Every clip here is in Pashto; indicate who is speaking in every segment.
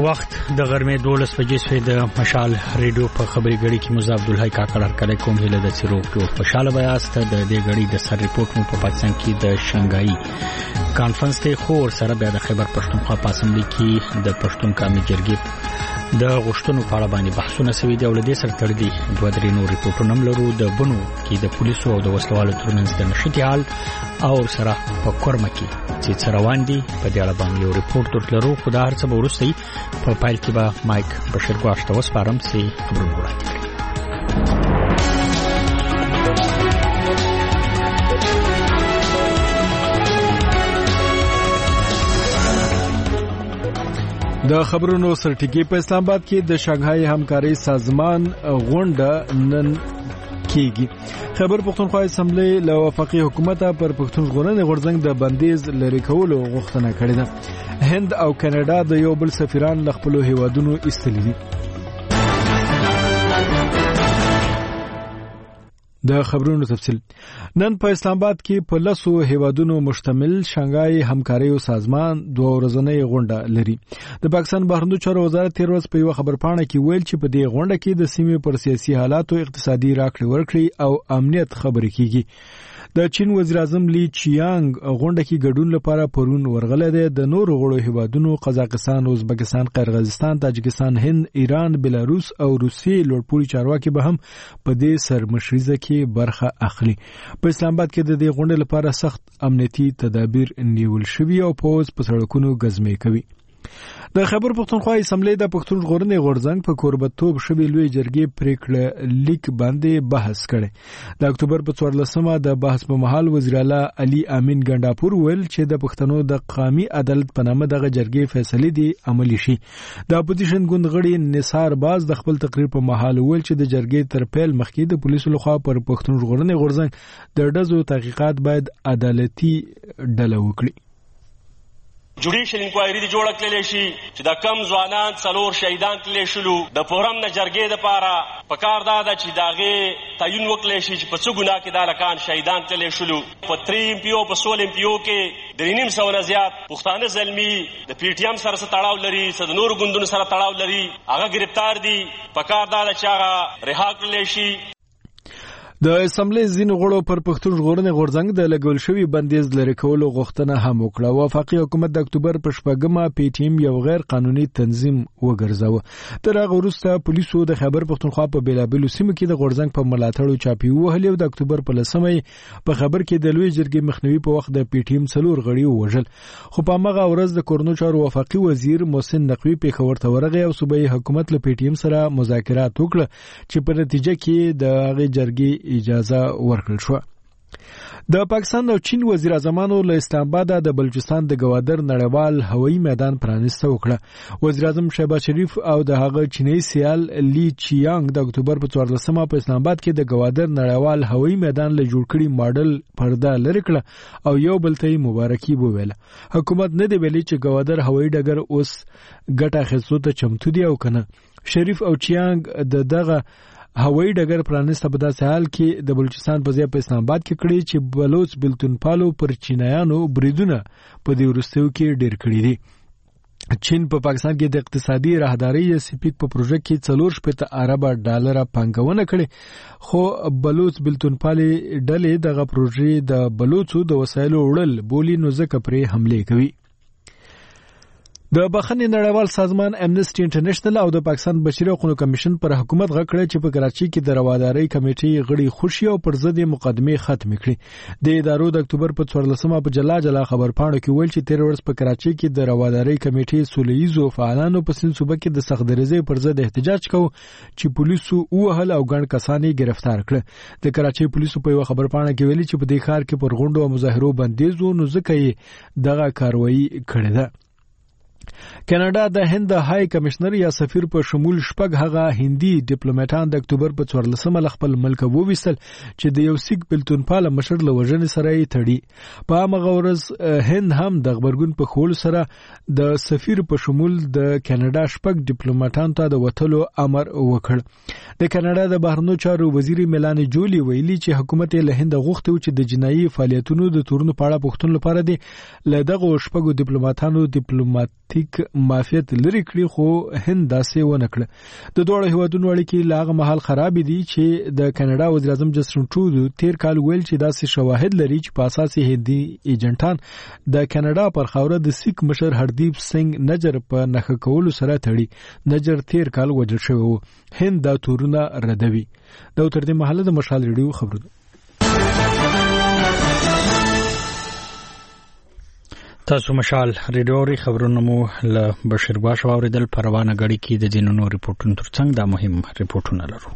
Speaker 1: وخت د غرمې 12 بجې سوی د مشال ریډیو په خبري غړي کې مزه عبد الحی کاکړ کړه کوم هله د سیرو په خوشاله بیاست د دې غړي د سر ریپورت مو په پاکستان کې د شنګای کانفرنس ته خور سره بیا د خیبر پښتونخوا په اسمبلی کې د پښتون قومي جرګې د غشتونو په اړه باندې بحثونه شوي دي او له دې سره تړلي دوه درې نور ریپورتونه هم لرو د بنو کې د پولیسو او د وسلوالو ترمنځ د نشټي حال او سره په کورمه کې چې روان دي په دې اړه باندې یو ریپورت ورلرو خدای هر څه ورسته په پایل کې به مایک بشیر ګواشته وسپارم چې خبرونه وړاندې کړي.
Speaker 2: د خبرونو سرټیګي په اسلام آباد کې د شانګهای همکاري سازمان غونډه نن کیږي. خیبر پښتونخوا اسمبلی له وفاقي حکومت پر پښتون ژغورنې غورځنګ د بندیز لري کولو غوښتنه کړې ده. هند او کاناډا د یو بل سفیران له خپل هیوادونو ایستلي دي. د خبرونو تفصیل نن په اسلام آباد کې په لسو هیوادونو مشتمل شانګهای همکاري سازمان دوه ورځنۍ غونډه لري. د پاکستان بهرنیو چارو وزارت تیر ورځ په یو خبرپاڼه کې ویل چې په دې غونډه کې د سیمې پر سیاسي حالاتو اقتصادي راکړې ورکړې او امنیت خبرې کیږي. د چین وزیر اعظم لی چیانګ غونډه کې ګډون لپاره پرون ورغله ده. د نورو غړو هیوادونو قزاقستان، ازبکستان، قرغیزستان، تاجکستان، هند، ایران، بلاروس او روسیې لوړپوړي چارواکي به هم په دې سرمشریزه کې برخه اخلي. په اسلام آباد کې د دې غونډې لپاره سخت امنیتي تدابیر نیول شوي او پوز په سړکونو غزمې کوي. د خیبر پښتونخوا اسمبلی د پښتون ژغورنې غورځنګ په کوربتوب شوی لوی جرګې پریکړه لیک باندې بحث کړي. د اکتوبر په 14مه د بحث په مهال وزیر اعلی علي امین ګنداپور ویل چې د پښتنو د قومي عدالت په نامه دغه جرګې فیصله دي عملی شي. د اپوزیشن ګوند غړي نثار باز د خپل تقریر په مهال ویل چې د جرګې تر پیل مخکې د پولیسو لخوا پر پښتون ژغورنې غورځنګ د ډزو تحقیقات باید عدالتي ډله وکړي.
Speaker 3: جوډیشل انکوایری دی جوړه کړل شي چې دا کم ځوانان څلور شهیدان تللی شلو د فورم نه جرګې د پاره پکار دا چې داغه تعین وکړل شي چې په څو ګناه کې دا لکان شهیدان تللی شلو. په 3 ایم پی او په 16 ایم پی او کې د 900 نه زیات پښتانه زلمی د پی ټی ایم سره تړاو لري، د نور ګوندونو سره تړاو لري، هغه گرفتار دي. پکار دا چې هغه رها کړل شي.
Speaker 2: د اسمبلی ځینو غړو پر پښتون ژغورنې غورځنګ د لګول شوی بندیز لري کولو غوښتنه هم وکړه. وفاقي حکومت د اکتوبر په 8مه پی ټی ایم یو غیر قانوني تنظیم وګرځاوه. تر هغه وروسته پولیسو د خیبر پښتونخوا په بیلابلو سیمو کې د غورځنګ په ملاتړو چاپی وهلې او د اکتوبر په 10مه په خبر کې د لوی جرګې مخنیوي په وخت د پی ټی ایم څلور غړي وژل. خو په هغه ورځ د کورنو چارو وفاقي وزیر محسن نقوی په خبر ته ورغی او صوبایي حکومت له پی ټی ایم سره مذاکرات وکړه چې په نتیجه کې د هغه جرګې اجازه ورکړل شو. د پاکستان او چین وزیر اعظمانو له اسلام آباد د بلوچستان د گوادر نړیوال هوایي میدان پرانیسته وکړه. وزیر اعظم شهباز شریف او د هغه چینی سیال لی چیانګ د اکتوبر په 14مه په اسلام آباد کې د گوادر نړیوال هوایي میدان له جوړ کړي ماډل پرده لري کړه او یو بل ته مبارکي وویله. حکومت نه دی ویلي چې گوادر هوایي ډګر اوس ګټه اخیستو ته چمتو دی او کنه. شریف او چیانګ دغه هوایي ډګر پرانیسته په داسې حال کې د بلوچستان په ځای په اسلام آباد کې کړی چې بلوچ بلتونپالو پر چینایانو بریدونه په دې وروستیو کې ډېر کړي دي. چین په پاکستان کې د اقتصادي راهداري یا سپیک په پروژه کې 4.5 ارب ډالر پانګونه کړې، خو بلوچ بلتونپالي ډلې دغه پروژې د بلوچو د وسایلو وړل بولی نو ځکه پرې حمله کوي. د بخښنې نړیوال سازمان امنیسټي انټرنیشنل او د پاکستان بشري حقوقو کمیشن پر حکومت غږ کړی چې په کراچي کې د روادارۍ کمیټې غړي خوشي او پر ضد مقدمه ختم کړي. د ادارو د اکتوبر په 14مه په جلا خبرپاڼو کې ویل چې تیر ورځ په کراچي کې د روادارۍ کمیټې سولهیزو فعالانو په سند صوبه کې د سختدریزۍ پر ضد احتجاج کوي چې پولیسو وهل او ګڼ کسان گرفتار کړ. د کراچي پولیسو په یو خبرپاڼه کې ویلي چې په دې ښار کې پر غونډو او مظاهرو بندیز و نو ځکه یې دغه کاروایی کړې ده. کاناډا د هند های کمشنر یا سفیر په شمول شپږ هغه هندي ډیپلوماټان د اکتوبر په 14مه خپل ملک وویستل چې د یو سیک بلتونپال مشر له وژنې سره یې تړي. په هغه ورځ هند هم د خبرګون په خول سره د سفیر په شمول د کاناډا شپږ ډیپلوماټان ته د وټلو امر وکړ. د کاناډا د بهرنیو چارو وزیر میلانی جولی ویلي چې حکومت له هند غوښتي چې د جنایي فعالیتونو د تورونو په اړه پوښتنه لپاره دی له دغه شپږو ډیپلوماټانو ډیپلوماټي اتلانتیک مافیت لري کړی خو هند داسې ونه کړ. د دوه هیوادونو اړیکې لاغه محل خراب دي چې د کاناډا وزیر اعظم جسټن ټرودو تیر کال ویل چې داسې شواهد لري چې په اساس هندي ایجنټان د کاناډا پر خاوره د سیک مشر هردیپ سنگ نجر په نخښه کولو سره تړي. نجر تیر کال وژل شوی و. هند دا تورونه ردوي. دا تر دې مهاله د مشال ریډیو خبرونه. تاسو مشال ریډیو خبرونه مو له بشیر باش اوریدل. پروانه غړي کې د جنونو ریپورتونو ترڅنګ دا مهم ریپورتونه لرو.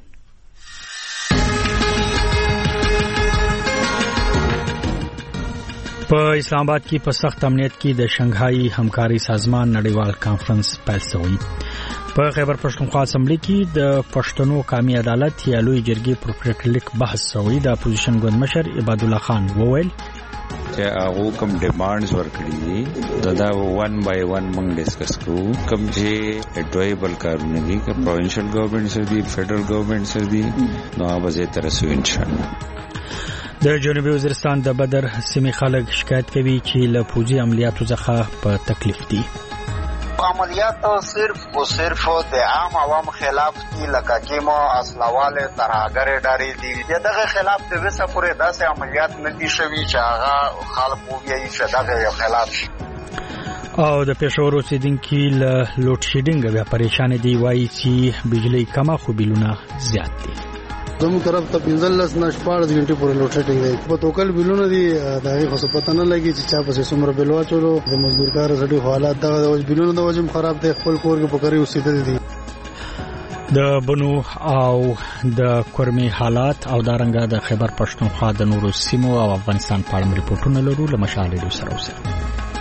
Speaker 2: په اسلام آباد کې په سخت امنیت کې د شنګهای همکاري سازمان نړیوال کانفرنس پیل شوی. په خیبر پښتونخوا اسمبلی کې د پښتنو قومي عدالت یا لوی جرګې پر پریکړلیک بحث شوی. د اپوزیشن ګوند مشر عباد الله خان وویل
Speaker 4: چې هغه کوم ډیمانډز ورکړي دا 1 by 1 موږ ډیسکس کوو. کوم چې اډوایبل کارونه دي چې پروینشل ګورنمنټ سره دي فدرل ګورنمنټ سره دي نو هغه به تر څو ان شاء الله.
Speaker 1: د جنوبي وزیرستان د بدر سیمې خلک شکایت کوي چې له پوځي عملیاتو څخه په تکلیف دي.
Speaker 5: عملیات صرف د عام عوام خلاف دي لکه کیمو اصلواله ترهګر ډاري دي. دغه خلاف د وسه پورې داسې عملیات نه دي شوي چې هغه خلک وایي چې دغه خلاف شي.
Speaker 1: او د پېښور اوسیدونکو له لوډ شیډینګ بیا پریشان دي. وایي چې بجلی کمه خو بیلونه زیات دي.
Speaker 6: زمو طرف ته 15 نه 14 غنټې پورې لوډ شیډینګ دی. په توکل بیلونه دي دغه خو پته نه لګي چې چا په څومره بیل واچولو. د مزدور کار سړي حالات دغه بیلونه د وجم خراب دي. خپل کور کې پکړی اوسېدل دي.
Speaker 1: د بنو او د کورمي حالات او دارنګه د خیبر پښتونخوا د نورو سیمو او افغانستان په اړه ریپورتونه لرو. له مشال ډیو سره اوسه.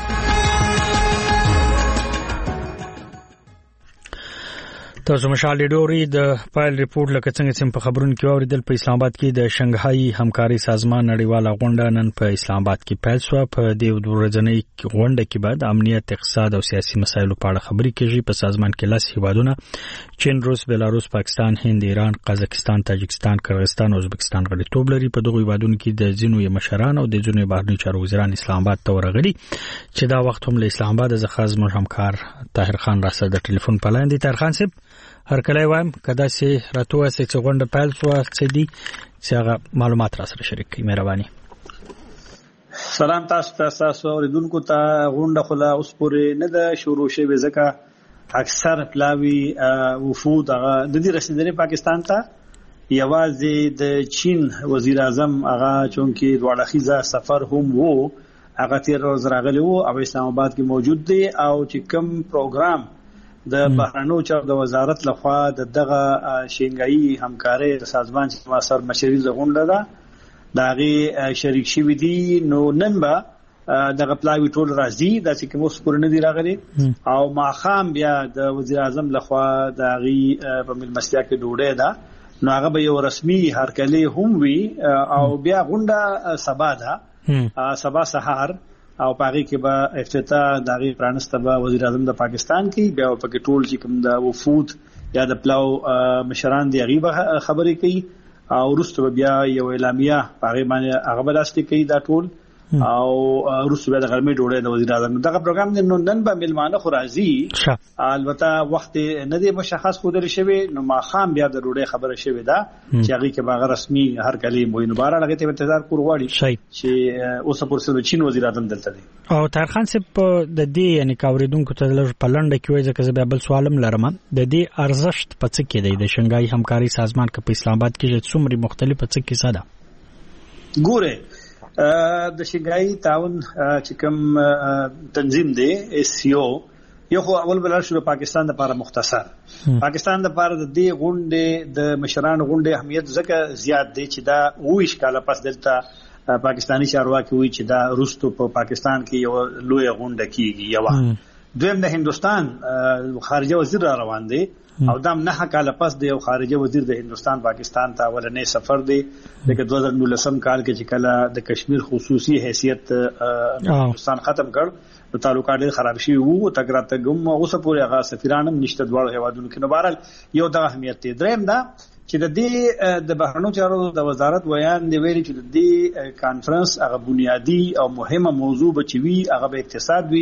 Speaker 1: تاسو مشال ډیوري د فایل ریپورت لکه څنګه چې په خبرونو کې اوریدل. په اسلام آباد کې د شنګهای همکاري سازمان نړیواله غونډه نن په اسلام آباد کې پیل شو. په دې ورځنۍ غونډه کې بعد امنیت، اقتصاد او سیاسي مسایلو په اړه خبرې کیږي. په سازمان کې 10 هیوادونه چین، روس، بلاروس، پاکستان، هند، ایران، قزاقستان، تاجکستان، قرغیزستان او ازبکستان غړیتوب لري. په دغه هیوادونو کې د ځینو مشران او د ځینو بهرنی چارو وزیران اسلام آباد ته ورغلي چې دا وخت هم له اسلام آباد څخه زموږ همکار طاهر خان راسره د ټلیفون په لاندې. طاهر خان صاحب هر کله وایم کدا سي راتوه سي چې غونډه پیل شو چې دي چې هغه معلومات را سره شریک کړئ. مهرباني.
Speaker 7: سلام تاسو اوریدونکو ته. غونډه خلا اوس پورې نه ده شروع شوې ځکه اکثر پلاوی وفود هغه د دې رسیدلې پاکستان ته. یوازې د چین وزیر اعظم هغه چونکی دوړخیزه سفر هم وو هغه تیر ورځ راغلی وو او اسلام آباد کې موجود دی. او چې کوم پروګرام د بهرنیو چارو د وزارت لخوا دغه شنګایی همکاري سازمان چې ما سر مشري غونډه ده داغه شریک شوی دي. نو نن به دغه پلاوی ټول راځي د چې کوم سپور نه دی راغلي او ماخام بیا د وزیر اعظم لخوا داغي په ملمستیا کې ډوډۍ ده. نو هغه به یو رسمي هرکلی هم وي او بیا غونډه سبا ده سبا سهار او پاغي کې به افتتاح دغه پرانسته به وزیر اعظم د پاکستان کې بیا په کې ټول چې کوم د وفود یا د پلاو مشران دی غیبه خبرې کوي او وروسته بیا یو اعلامیه پاغي باندې هغه بلاسته کوي دا ټول او وروسته بیا د غرمې ډوډۍ د وزیر اعظم دغه پروګرام د نن به ملمانه خو راځي. البته وخت نه دی مشخص خودل شوی. نو ما خام بیا د ډوډۍ خبره شوی دا چې هغه کې باغ رسمي هر کلی موینه بار لګی ته انتظار کور غواړي چې اوس پرسه د چین وزیر اعظم دلته دی.
Speaker 1: او طاهر خان صاحب د دې یعنی کاوریدونکو ته لږ پلنډه کې وایي ځکه زه بل سوالم لرم د دې ارزښت په څه کې دی د شنګای همکاري سازمان کې په اسلام آباد کې څومره مختلفه څه کې ساده
Speaker 7: ګوره د شنګای تعاون چې کوم تنظیم دی SCO یو خو اول بلار شو پاکستان لپاره مختصر. پاکستان لپاره د دې غونډې د مشران غونډې اهمیت ځکه زیات دی چې دا وېش کاله پس دلته پاکستانی چارواکي وی چې دا روستو په پاکستان کې یو لوی غونډه کیږي. یو دویم د هندستان خارجه وزیر را روان دی او دام نه کاله پس د یو خارجه وزیر د هندستان پاکستان ته ولنې سفر دی د 2019 کال کې چې کله د کشمیر خصوصي حیثیت هندستان ختم کړ نو تعلقات ډېر خراب شي وو تګراته ګم اوسه پورې هغه سفیرانم نشته دواړو هیوادونو کې. نو بهرحال یو د اهمیت دی. دریم دا چې د دې د بهرنیو چارو د وزارت ویان دی ویلي چې د دې کانفرنس هغه بنیادی او مهمه موضوع بچوي هغه به اقتصاد وي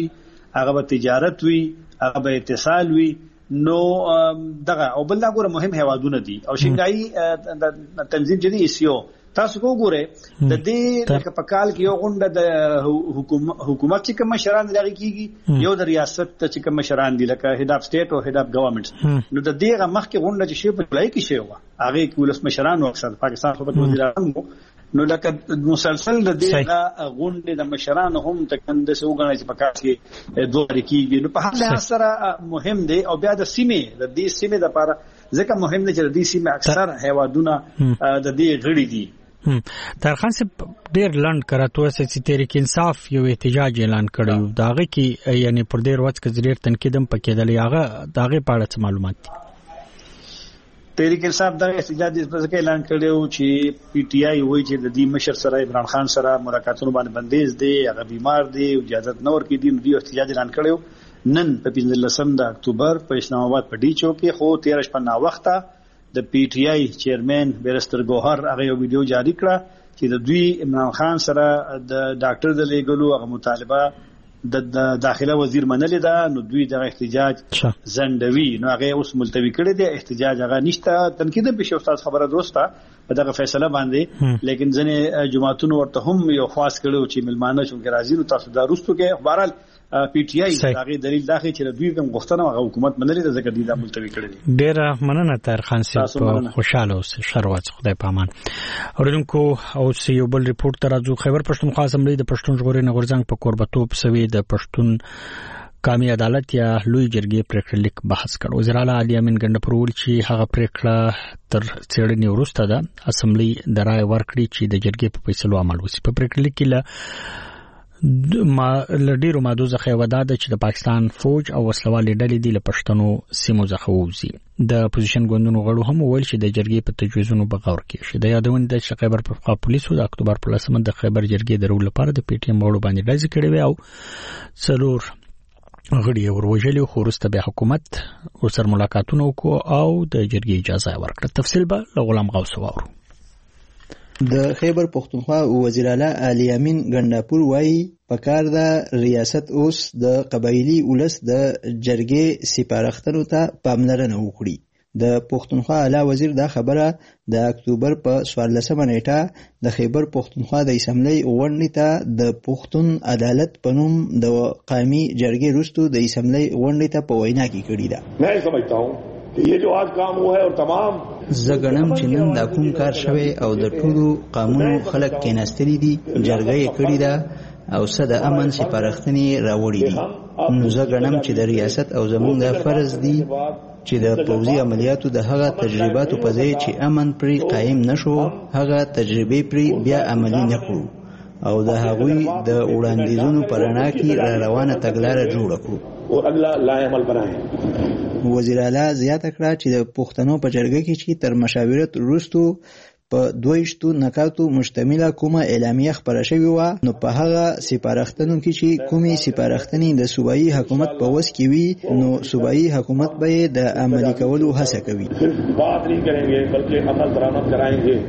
Speaker 7: هغه به تجارت وي، هغه به اتصال وي. نو دغه او بل دا ګوره مهم هیوادونه دي او شنګایي تنظیم جدي ایسیو تاسو وګوره د دې لکه په کال کې یو غونډه د حکومت چې کوم مشران لري کیږي، یو د ریاست چې کوم مشران دي لکه هیډ اف سټیټ او هیډ اف ګورنمنټ. نو د دې مخکې غونډه چې شی په جولای کې شی و هغه کې ولس مشران او اکثر پاکستان صوبت وزیر اعظم نو لکه مسلسل د دې غونډې د مشران هم تکند سه وګڼي چې په کار کې دوه کیږي. نو په هر لحاظ سره مهم دی او بیا د سیمې د دې سیمې د لپاره ځکه مهم دی چې د دې سیمې اکثر هیوادونه د دې غړي دي.
Speaker 1: طاهر خان صاحب ډېر لنډ کراته چې تحریک انصاف یو احتجاج اعلان کړی داغه کې یعنی پر ډېر وخت کې زیر تنقیدم پکېدل هغه داغه په اړه معلومات دي.
Speaker 7: تحریک انصاف دا احتجاج د اعلان کړو چې پی ټی آی وایي چې د دې مشر سره عمران خان سره ملاقاتونو باندې بندیز دی، هغه بیمار دی او اجازه نور کې دی. نو احتجاج اعلان کړو نن په 15 اکتوبر په اسلام آباد په ډی چوک کې خو 13 شپه نا وخته د پی ټی آی چیرمن بیرستر ګوهر هغه یو ویډیو جاری کړه چې د دوی عمران خان سره د ډاکټر د لګلو هغه مطالبه د داخله وزیر منلې ده. نو دوی د احتجاج زندوی نو هغه اوس ملتوی کړی دی، احتجاج هغه نشته. تنقید به شو استاد خبره درسته په دغه فیصله باندې، لیکن ځنه جماعتونو ورته هم یو خاص کړو چې ملمانه شو کې راځي. نو تاسو دا روستو کې بهرحال پی ټی آی هغه دلیل داخلي چې دوی کوم غوښتنه هغه حکومت منلې ده ځکه دوی دا ملتوی کړی دي.
Speaker 1: ډیر مننه طاهر خان صاحب، خوشاله اوسئ، شروات خدای پامان. اوریدونکو او یو بل ریپورت ترازو خیبر پښتونخوا اسمبلی د پښتون ژغورنې غورځنګ په کوربتوب سوي د پښتون قومي عدالت یا لوی جرګې پریکړه لیک بحث کړ. وزیر اعلی علي امین ګنډپور ویل چې هغه پریکړه تر څېړنې وروسته ده اسمبلی د رائے ورکړي چې د جرګې په فیصلو عمل وشي. په پریکړه لیک کې لډیرو ماده څخه ودا ده چې د پاکستان فوج او وسلوالې ډلې د پښتنو سیمو څخه ووزي. د اپوزیشن ګوندونو غړو هم ویل چې د جرګې په تجویزونو بغور کیږي. د یادونه ده چې خیبر پښتونخوا پولیسو د اکتوبر په 10 د خیبر جرګې درول لپاره د پی ټی ایم غړو باندې ډزې کړې وي او څلور غړي وروجلي خو وروسته به حکومت ورسره ملاقاتونه وکړو او د جرګې اجازه ورکړه. تفصیل به غلام غوث واورو.
Speaker 8: د خیبر پښتونخوا وزیر اعلی علي امین ګنډپور وایي پکار د ریاست اوس د قبایلی ولس د جرګې سپارښتنو ته پاملرنه وکړي. د پښتونخوا اعلی وزیر دا خبره د اکتوبر په 14 نیټه د خیبر پښتونخوا د اسمبلی غونډې ته د پښتون عدالت په نوم د قومي جرګې وروسته د اسمبلی غونډې ته په وینا کې کړې ده.
Speaker 9: मैं समझता हूं कि ये जो आज काम हुआ है और तमाम
Speaker 8: زګنم چې نن دا کوم کار شوی او د ټولو قانونو خلک کېناستري دي جرګه یې کړې ده او څه د امن سپارښتنې راوړي دي. نو زګنم چې د ریاست او زموږ د فرض دي چې د پوځي عملیاتو د هغه تجرباتو په ځای چې امن پرې قائم نشو هغه تجربې پرې بیا عملي نه کړو او د هغوی د وړاندیزونو په رڼا کې را روانه تګلاره جوړه کړو
Speaker 9: او اگلا لایحه عمل بنائیں.
Speaker 8: وزیر اعلی زیاته کړه چې د پښتنو په جرګه کې چې تر مشاورت وروسته په 22 نکاتو مشتمله کومه اعلامیه خبره شوې و نو په هغه سپارښتنو کې چې کومي سپارښتنې د صوبایي حکومت په وس کې وي نو صوبایي حکومت به د عملي کولو هڅه کوي.
Speaker 9: بات نه کوي بلکې عمل درآمد کراینګي.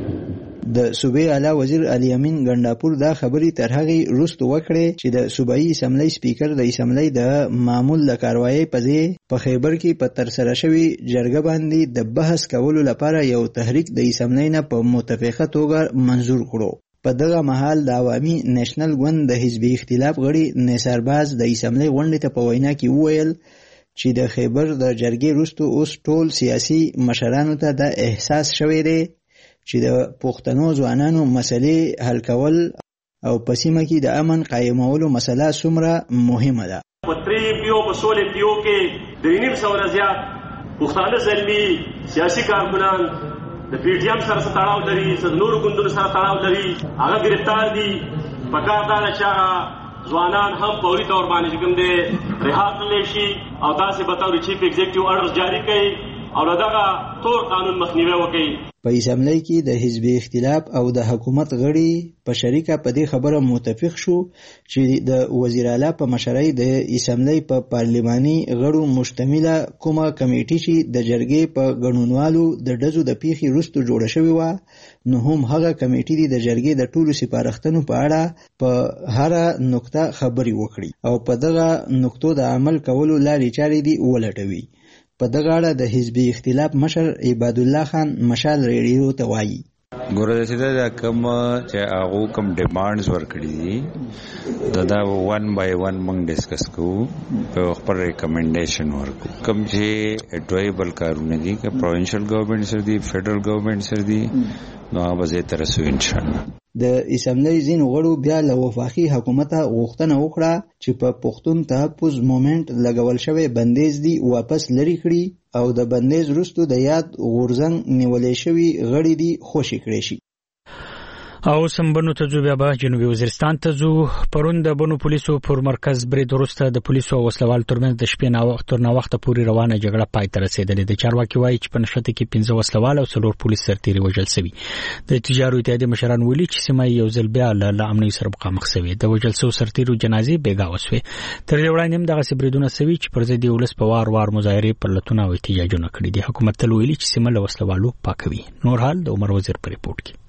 Speaker 8: د صوبې اعلی وزیر علي امین ګنډپور دا خبرې تر هغه وروسته وکړې چې د صوبایي اسمبلی سپیکر د اسمبلی د معمول د کاروایی په ځای په خیبر کې په ترسره شوی جرګه باندې د بحث کولو لپاره یو تحریک د اسمبلی نه په متفقه توګه منظور کړو. په دغه مهال د عوامي نېشنل ګوند د حزبي اختلاف غړي نثارباز د اسمبلی غونډې ته په وینا کې وویل چې د خیبر د جرګې وروسته اوس ټول سیاسي مشرانو ته د احساس شوی دی چې د پښتنو ځوانانو مسلې حل کول او په سیمه کې د امن قایمولو مسله څومره مهمه ده.
Speaker 3: په 3 پیو په 16 پیو کې د 900 زیات پښتانه زلمی سیاسي کارکنان د پی ټی ایم سره تړاو لري، نورو ګوندونو سره تړاو لري، هغه گرفتار دي. پکار دا چې ځوانان هم فوري تور باندې کوم دي رها کړل شي او تاسو به تاسو چیف ایگزیکټیو آرډر جاری کړي او دغه تور قانون مخنیوي وکړي.
Speaker 8: په اسمبلی کې د حزب اختلاف او د حکومت غړي په شریکه په دې خبره متفق شو چې د وزیر اعلی په مشرۍ د اسمبلی په پارلماني غړو مشتمله کومه کمیټه چې د جرګې په ګډونوالو د ډزو د پیښې وروسته جوړه شوې وه، نو هم هغه کمیټې د جرګې د ټولو سپارښتنو په اړه په هره نقطه خبرې وکړي او په دغه نقطو د عمل کولو لارې چارې دي ولټوي. په دغه اړه د حزب اختلاف مشر عباد الله خان مشال ریډیو ته وایي
Speaker 4: ګوره دا کوم چې هغه کوم ډیمانډز ورکړي دي دا 1 by 1 موږ ډیسکس کوو په خپل ریکمنډیشن ورکو کوم چې اډوایبل کارونه دي چې پروینشل ګورنمنت سره دي فدرل ګورنمنت سره دي نو هغه به تر سو ان شاء الله.
Speaker 8: د اسمبلی ځینو غړو بیا له وفاقي حکومت غوښتنه وکړه چې په پښتون تحفظ مومنټ لګول شوی بندیز دی واپس لري کړي او د بندیز وروسته د یاد غورځنګ نیولې شوی غړي دی خوشي کړي شي.
Speaker 1: او سمبنو ته ځو بیا به جنوبي وزیرستان ته ځو. پرون د بنو پولیسو پر مرکز برید وروسته د پولیسو او وسلوال ترمنځ د شپې تر ناوخته پورې روانه جګړه پای ته رسېدلې ده. چارواکي وایي چې په نښته کې 15 وسلوال او 4 پولیس سرتیري وژل شوي. د تجارو اتحادیې مشران ویلي چې سیمه یو ځل بیا له امنیت سره مخامخ شوې. د وژل شوو سرتیرو جنازې بیګا وسوې. تر دې وړاندې هم دغسې بریدونه شوي چې پر ضد ولس په وار وار مظاهرې پرلتونه او احتجاجونه کړي دي. حکومت تل ویلي چې سیمه له وسلوالو پاکوي. نور حال د عمر وزیر په ریپورت کې.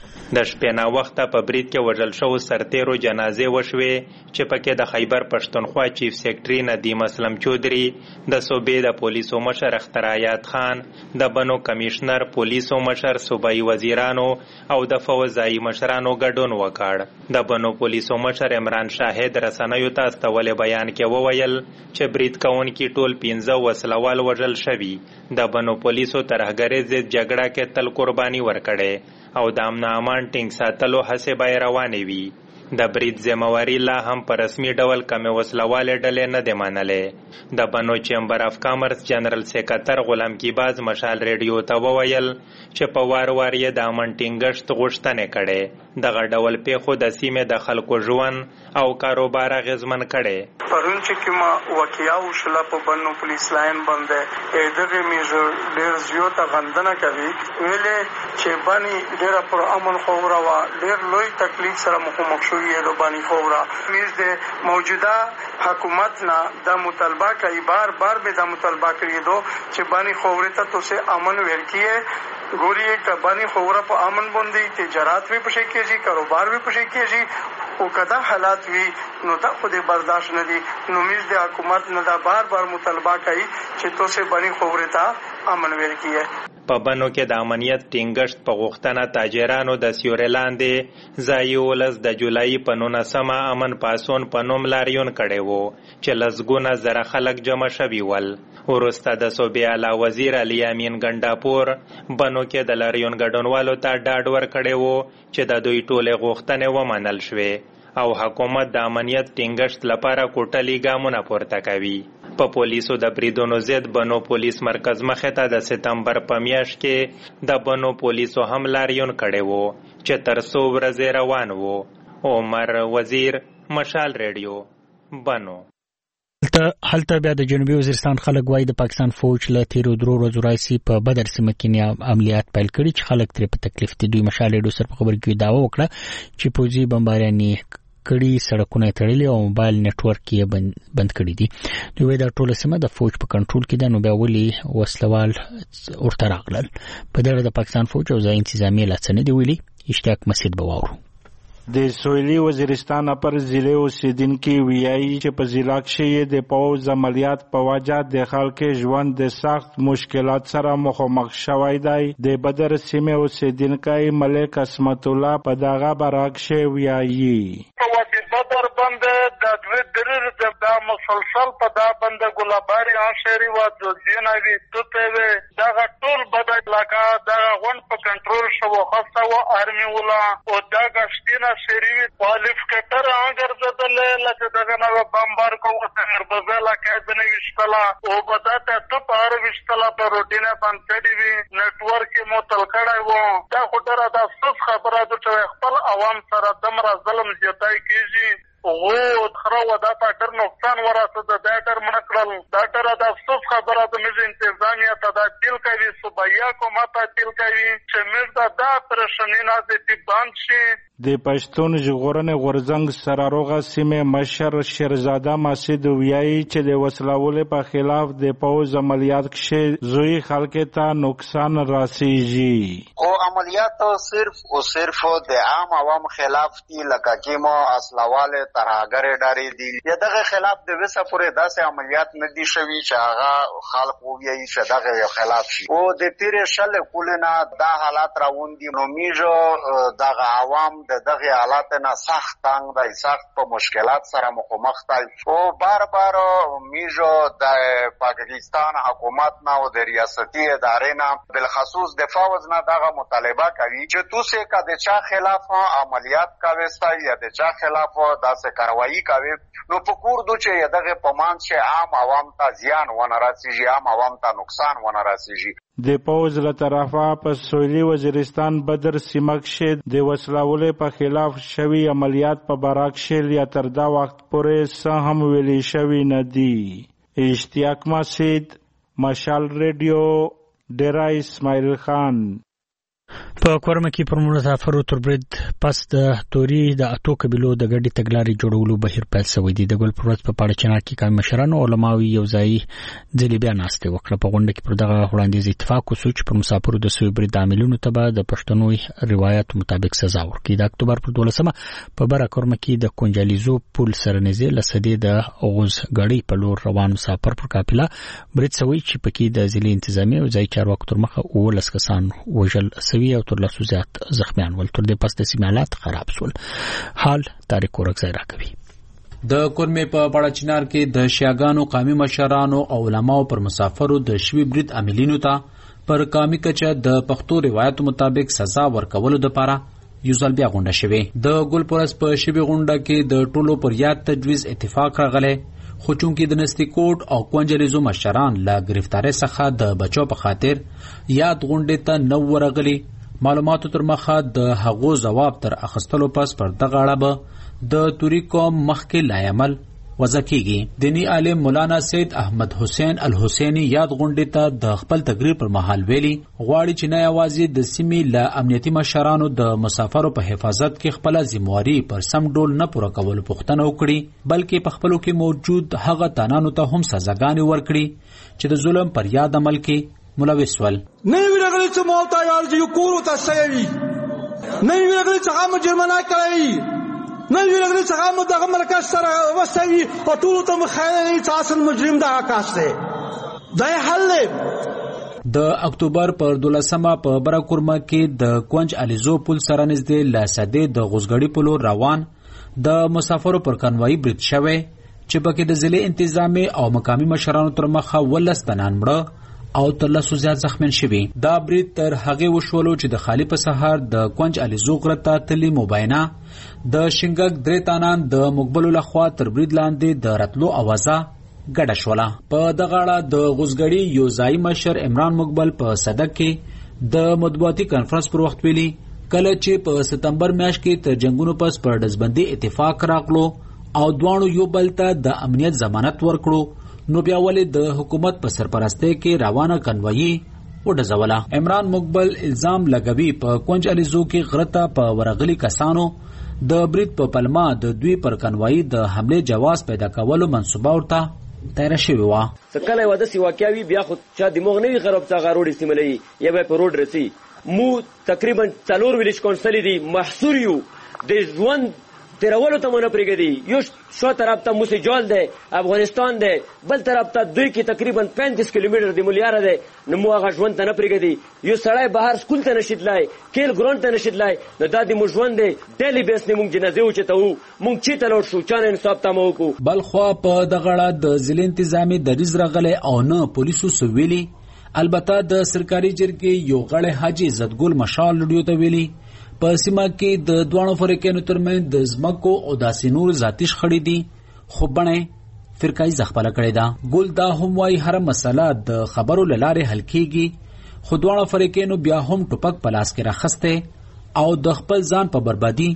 Speaker 10: د شپې ناوخته په برید کې وژل شوو سرتیرو جنازې وشوې چې پکې د خیبر پښتونخوا چیف سیکرټري ندیم اسلم چودري، د صوبې د پولیسو مشر اختر آیات خان، د بنو کمشنر پولیسو مشر صوبایي وزیرانو او د فوځایي مشرانو ګډون وکړ. د بنو پولیسو مشر عمران شاهد رسنیو ته استولې بیان کې وویل چې برید کوونکي ټول 15 وسلوال وژل شوي. د بنو پولیسو ترهګرۍ ضد جګړه کې تل قرباني ورکړې او د امن امان ټینګ ساتلو هڅې به روانې وي. د برید ذمہواری لا هم په رسمي ډول کمې وسلوالې ډلې نه دی منلې. د بنو چیمبر اف کامرس جنرال سیکرټر غلام کیباز مشال ریډیو ته وویل چې په وار وار یې د امن ټینګښت غوښتنې کړې. دغه ډول پیښو د سیمې د خلکو ژوند او کاروبار اغېزمن کړي.
Speaker 11: پرون چې کومه واقعه وشوله په بنو پولیس لاین باندې دغه میجر ډېر زیاته غندنه کوي. ویلې چې باندې ډېره پر امن خوره وه، ډېر لوی تکلیف سره مخامخ شوي یې باندې خوره. میز د موجوده حکومت نه دا مطالبه کوي، بار بار به دا مطالبه کړی دو چې باندې خوره ته توسه امن ورکیه. ګوري کبانی خوره په امن باندې تجارت وی پښې کېږي، کاروبار وی پښې کېږي او کدا حالات وی نو دا خو دې برداشت نه دي. نو میز د حکومت نه دا بار بار مطالبه کوي چې توسه باندې خوره ته امن ورکیه.
Speaker 10: په بنو کې د امنیت ټینګښت په غوښتنه تاجرانو د سیورې لاندې ځایي ولس د جولای په 19 امن پاسون په نوم لاریون کړی وو چې لسګونه زره خلک جمع شوي ول. وروسته د صوبې اعلی وزیر علي امین ګنډاپور بنو کې د لاریون ګډونوالو ته ډاډ ورکړی وو چې د دوی ټولې غوښتنې ومنل شوې او حکومت د امنیت ټینګښت لپاره کوټلي ګامونه پورته کوي. په پولیسو د بریدونو ضد بنو پولیس مرکز مخې ته د سپتمبر په میاشت کې د بنو پولیسو هم لاریون کړی وو چې تر څو ورځې روان وو. عمر وزیر، مشال ریډیو، بنو.
Speaker 1: هلته بیا د جنوبي وزیرستان خلک وایي د پاکستان فوج له تیرو 3 ورځو راهیسې په بدر سیمه کې عملیات پیل کړي چې خلک ترې په تکلیف دي. دوی مشال ریډیو سره په خبرو کې دعوه وکړه چې پوځي بمباریانې کړي، سړکونه تړلي او موبایل نتورک یې بند کړي دي. دوی دا ټوله سیمه د فوج په کنټرول کې ده. نو بیا ولې وسلوال ورته راغلل؟ په دې اړه د پاکستان فوج او ځای انتظامیه لا څه نه دي ویلي. اشتیاق مسعود به واورو.
Speaker 12: د سویلي وزیرستان پر ضلع اوسیدونکي ویایي چې په ضلع کې د پوځ عملیات په وجه د خلکو ژوند د سخت مشکلات سره مخامخ شوی دی. د بدر سیمې اوسیدونکی ملک اسمت الله په دغه برعکس ویایي
Speaker 11: بدر باندې د دوی دریر د مسلسل په دا باندې ګلاباری انشری و د جنوي توته وي دا ټول بدر علاقہ دا غون په کنټرول شو خاصه و ارمي ولا او دا غشتینا شری پالیف کټر اگر زدل لکه دغه نو بمبار کوو تر بزلا کېدنه وشتلا او بداته ته پار وشتلا په روټینه باندې دی نتورک مو تل کړای وو. دا خطر دا څه خبره ده چې خپل عوام سره دمر ظلم زیاتای کیږي. هغو خره و دا ته ډېر نقصان ورسېده. دا ډېر منع کړل. دا ډېره د افسوس خبره ده. موږ انتظامیه ته دا اپیل کوي، صوبایي حکومت ته اپیل کوي چې موږ دا پریشاني نازدې بند شي.
Speaker 12: د پښتون ژغورنې غورځنګ سراروغه سیمې مشر شیرزاده مسعود ویایي چې د وسلوالۍ په خلاف د پوځ عملیات کې زوی خلک ته نقصان رسیږي.
Speaker 5: او عملیات صرف د عام عوام خلاف دي، لکه کیمو اسلحه‌والې ترهګرې ډارې دي. دغه خلاف د وسه پورې داسې عملیات نه دي شوي چې هغه خلک ووایي چې دغه یو خلاف شي. او د تیرې شل کلونه دا حالات راوون دي. نو میجو دغه عوام دغه حالات نه سخت تنگ دی، سخت په مشکلات سره مخامخ دی. او بار میجو د پاکستان حکومت نه او د ریاستي ادارې نه بالخصوص دفاع وزنه دغه مطالبه کوي چې توسه کا د چا خلاف عملیات کوي یا د چا خلاف داسې کاروایی کوي. نو په کور دو چې دغه پمان چې عام عوام ته زیان ونه رسیږي، عام عوام ته نقصان ونه رسیږي.
Speaker 12: د پوځ له طرفه په سویلي وزیرستان بدر سیمه کې د وسلوالۍ په خلاف شوي عملیات په باره کې یا تر دا وخت پورې څه هم ویلي شوي نه دي. اشتیاق مسعود، مشال ریډیو، ډیره اسماعیل خان.
Speaker 1: په کورمه کې پر مسافرو تر برید پس د توري د اتو قبيلو د ګډي تګلارې جوړولو بهیر پیل شوی دی. د ګل پروت په پاړچنا کې کم مشران او علماوی یو ځای ځلې بیا ناشته وکړه. په غونډه کې پر دغه وړاندیز اتفاق وشو چې پر مسافرو د سوي برید عاملونو ته به د پښتنو روایت مطابق سزا ورکړي. د اکتوبر پر 12مه په بره کورمه کې د کونجالیزو پل سره نږدې لسدې د اوغوز غړي په لور روان مسافر پر قافله برید شوی چې پکې د ضلع انتظامی او ځای چارواکو تر مخه 19 کسان وژل شوی او تر لاسو زیات زخمیان ول. تر دې پس د سیمالات خراب شول. حال تاریخ ورکځای راکوي.
Speaker 13: د کورمه په پاړچنار کې د شیاګانو قومي مشرانو او علماو پر مسافرو د شوي برید عاملینو ته پر قومي کچه د پښتو روایت مطابق سزا ورکولو لپاره یو ځل بیا غونډه شوه. د ګلپورس په شوي غونډه کې د ټولو پر یاد تجویز اتفاق راغلی، خو چونکې د نستیکوټ او کونجلیزو مشران لا گرفتاری څخه د بچو په خاطر یاد غونډې ته نو ورغلي، معلوماتو تر مخه د هغو جواب تر اخستلو پس پر دغه اړه به د توري قوم مخکې لایمل وضع کیږي. دینی عالم مولانا سید احمد حسین الحسینی یاد غونډې ته د خپل تقریر پر مهال ویلي غواړي چې نه یوازې د سیمې له امنیتي مشرانو د مسافرو په حفاظت کې خپل ذمہواری پر سم ډول نه پوره کول پوښتنه وکړي، بلکې په خپلو کې موجود هغه تانانو ته هم سزاګانې ورکړي چې د ظلم پر یاد عمل کې ملوث ول.
Speaker 14: نه ویلګل چې مولتا یار چې کورو ته سوي، نه ویلګل چې هغه جرمانه کوي، نه ویلګل چې هغه دغه مرکز سره وسوي او ټول ته مخاله چې اصل مجرم دا آکاش دی. دا حل
Speaker 13: د اکتوبر پر 12مه په براکورما کې د کونج الیزو پل سره نږدې لاسدې د غوزګړی پلو روان د مسافرو پر کنوای برید شوه چې پکې د ضلع انتظامی او مقامی مشرانو تر مخه 19 تنان مړه او تر لاسو زیات زخمیان شوي. دا برید تر هغه وشولو چې د خالی په سهار د کونج الیزو غرته تلی مباینه د شنګک درې تانان د مقبلو لخوا تر برید لاندې د راتلو اوازه ګډه شوله. په دغه اړه د غوزګړي یو ځای مشر عمران مقبل په صدق کې د مطبوعاتي کانفرنس پر وخت ویلي کله چې په ستمبر میاشت کې تر جنگونو پس پر دزبندي اتفاق راغلو او دوانو یو بل ته د امنیت ضمانت ورکړو، نو بیا ولې د حکومت په سرپرستی کې روانه کنوایي وډزوله. عمران مقبل الزام لګوي په کونج الیزو کې غرته په ورغلي کسانو د برید په پلمه د دوی پر کنوایي د حمله جواز پیدا کولو منصوبه ورته تیار شوی و.
Speaker 15: کله یو داسې واقعیا وي بیا خو چا دماغ نه وي خراب څنګه روډ استعمالوي یا به په روډ رسي. مو تقریبا 4 ویلیج کونسل دي محصور یو د ژوند تیرولو ته مونږ پرېږدي. یو شو طرف ته موسی جول دی، افغانستان دی، بل طرف ته دوی کې تقریبا 35 کیلومتر دی مولیاره دی. نو مو هغه ژوند ته نه پرېږدي. یو سړی بهر سکول ته نشي تلای، کیل ګراوند ته نشي تلای. نو دا د مو ژوند دی ډیلی بیس نه مونږ جنازه وچته وو، مونږ چې تلور شو چانه انصاف ته مو کو.
Speaker 13: بل خو په دغه اړه د ضلع انتظامی دریز راغلی او نه پولیسو سویلي. البته د سرکاري جرګې یو غړی حاجی عزتګل مشال لډیو ته ویلي په سیمه کې د دوانو فریقونو ترمنځ د ځمکو او داسې نور ذاتي شخړې دي، خو بڼه فرقایي ځخپله کړې ده. ګل دا هم وایي هر مسله د خبرو له لارې حل کېږي، خو دوانو فریقونو بیا هم ټوپک په لاس کې راخسته او د خپل ځان په بربادي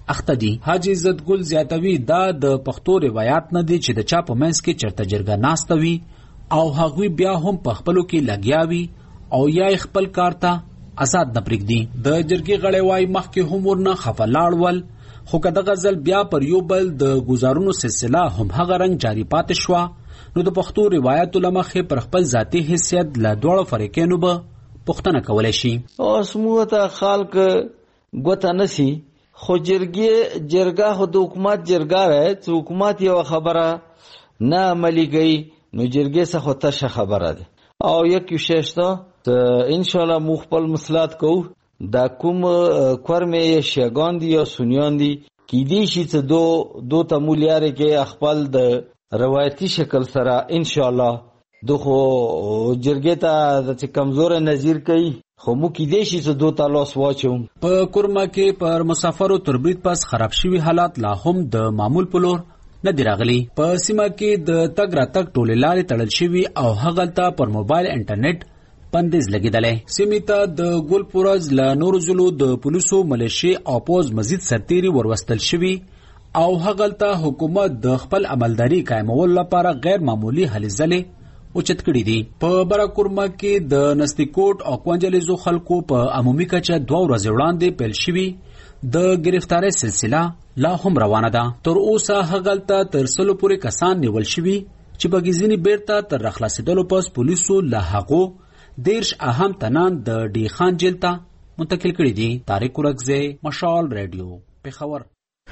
Speaker 13: اخته دي. حاجی عزت ګل زیاتوي دا د پښتو روایت نه دي چې د چا په منځ کې چرته جرګه ناسته وي او هغوی بیا هم په خپلو کې لګیا وي او یا خپل کار ته آزاد نه پرېږدي. د جرګې غړی وایي مخکې هم ورنه خفه لاړ ول، خو که دغه ځل بیا پر یو بل د ګزارونو سلسله هم هغه رنګ جاري پاتې شوه، نو د پښتو روایتو له مخې پر خپل ذاتي حیثیت له دواړو فریقینو به پوښتنه کولی شي.
Speaker 16: اوس موږ ته خلک ګوته نسی، خو جرګه خو د حکومت جرګه ده، چې حکومت یو خبره نه عملي کوي نو جرګې څخه تشه خبره ده. او یک شیشته ان شاء الله مو خپل مصلحت کوو. دا کوم کورمه یا شیگان دی یا سنیان دی کی دی شي چې دو تمولیاره کې خپل د روایتي شکل سره ان شاء الله دغه جرګې ته د کمزور نظیر کوي، خو مو کی دی شي چې دو تاسو واچو.
Speaker 13: په کورما کې پر مسافرو تربریت پس خراب شوی حالات لا هم د معمول په لور نه دی راغلی. په سیمه کې د تګ راتګ ټولې لارې تړل شوي او هغلته پر موبایل انټرنیټ بندیز لګیدلی. سیمې ته د ګل پورز له نورو ضلعو د پولیسو ملیشې او پوز مزید سرتیري وروستل شوي او هغلته حکومت د خپل عملداري قایمولو لپاره غیر معمولی هلې ځلې اوچت کړي دي. په براکورما کې د نستی کوټ او کوانجلیزو خلکو په عمومي کچه 2 ورځې وړاندې پیل شوي د گرفتاری سلسله لا هم روانه ده. تر اوسه هغلته تر 100 پورې کسان نیول شوي چې بګیزینی بیرته تر راخلاصېدلو پس پولیسو له هغو 10 اهم تنان د ډی خان جیل ته منتقل کړي دي. طارق ورکزی، مشال رادیو، پیښور.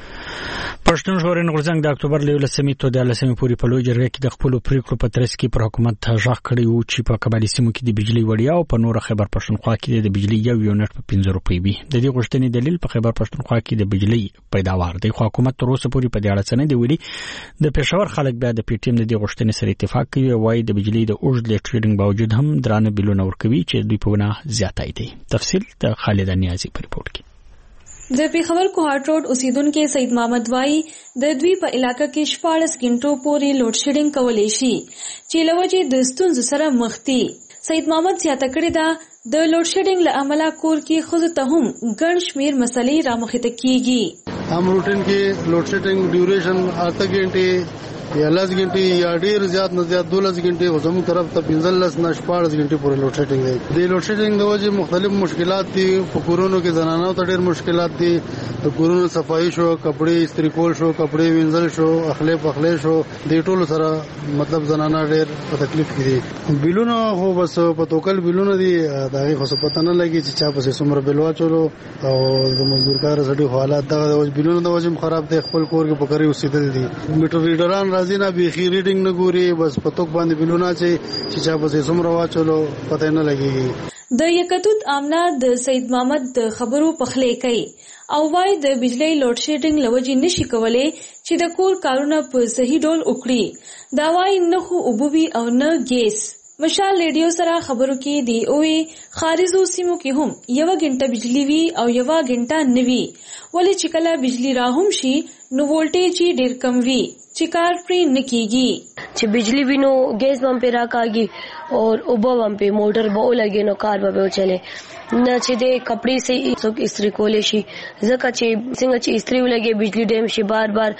Speaker 1: پښتون ژغورنې غورځنګ د اکتوبر له 11 تر 14 پورې په لوی جرګه کې د خپل پریکړو په ترڅ کې پر حکومت ځواک کړی او چې په قبایلی سیمو کې د بجلی وړیا او په نور خیبر پښتونخوا کې د بجلی یو یونټ په 15 روپۍ وي. د دې غوښتنې دلیل په خیبر پښتونخوا کې د بجلی پیداوار دی، خو حکومت تر اوسه پورې په دې اړه څه نه دی ویلي. د پېښور خلک بیا د پی ټی ایم د دې غوښتنې سره اتفاق کوي او وايي د بجلی د اوږد لیټرینګ باوجود هم درانه بلونه ورکوي چې دوی په ونه زیاتای دي. تفصیل د خالد نیازی په ریپورت کې.
Speaker 17: د پیښور کوهاټ روډ اوسیدونکو سید محمد وای د دوی په علاقې کې 14 غنټو پورې لوډ شیډینګ کولای شي چې لوجه د ستونزو سره مخ دي. سید محمد زیاته کړی دا د لوډ شیډینګ له امله کور کې خود ته هم ګڼ شمیر مسلې رامخته کیږي.
Speaker 6: هم روټین کې لوډ شیډینګ ډیوریشن 8 غنټې یا 10 غنټې یا ډیر زیات نه زیات 12 غنټې او زموږ طرف ته 15 نه 14 غنټې پورې لوډ شیډینګ دی. د لوډ شیډینګ د وجې مختلف مشکلات دي. په کورونو کې زنانو ته ډیر مشکلات دي. د کورونو صفایي شو، کپڑے استری کول شو، کپڑے وینځل شو، اخلي شو، د ټولو سره مطلب زنانه ډیر په تکلیف کې دي. بیلونه خو بس په توکل بیلونه دي، دغه خو څه پته نه لګي چې چا پسې څومره بیل واچولو او د مزدور کار سړي حالات دغه د بیلونو د وجې خراب دي. خپل کور کې پکړی اوسېدل دي. میټر ریډران راځي نه بيخي ریډینګ نه ګوري، بس په توک باندې بیلونه چې چا پسې څومره واچولو پته نه لګي.
Speaker 17: د یکتوت آمنا د سید محمد د خبرو پخلې کوي او وايي د بجلی لوډ شیډینګ لوجې نشي کولای چې د کور کارونه په صحیح ډول وکړي. دا وايي نه خو اوبوي او نه ګیس. مشال ریډیو سره خبرو کې دی اوې خارجو سیمو کې هم 1 غنټه بجلی وي او 1 غنټه نوي، ولې چې کله بجلی راهم شي نو وولټیج ډیر کم وي چې کار پرې نکېږي.
Speaker 18: چې بجلی وینو گیس بم پہ راکاږي اور اوبو بم پہ موټر به ولګي نو کار به چلے نه چې د کپڑے سے استری کولې شي ځکه چې څنګه چې استری ولګي بجلی ډیم شي. بار بار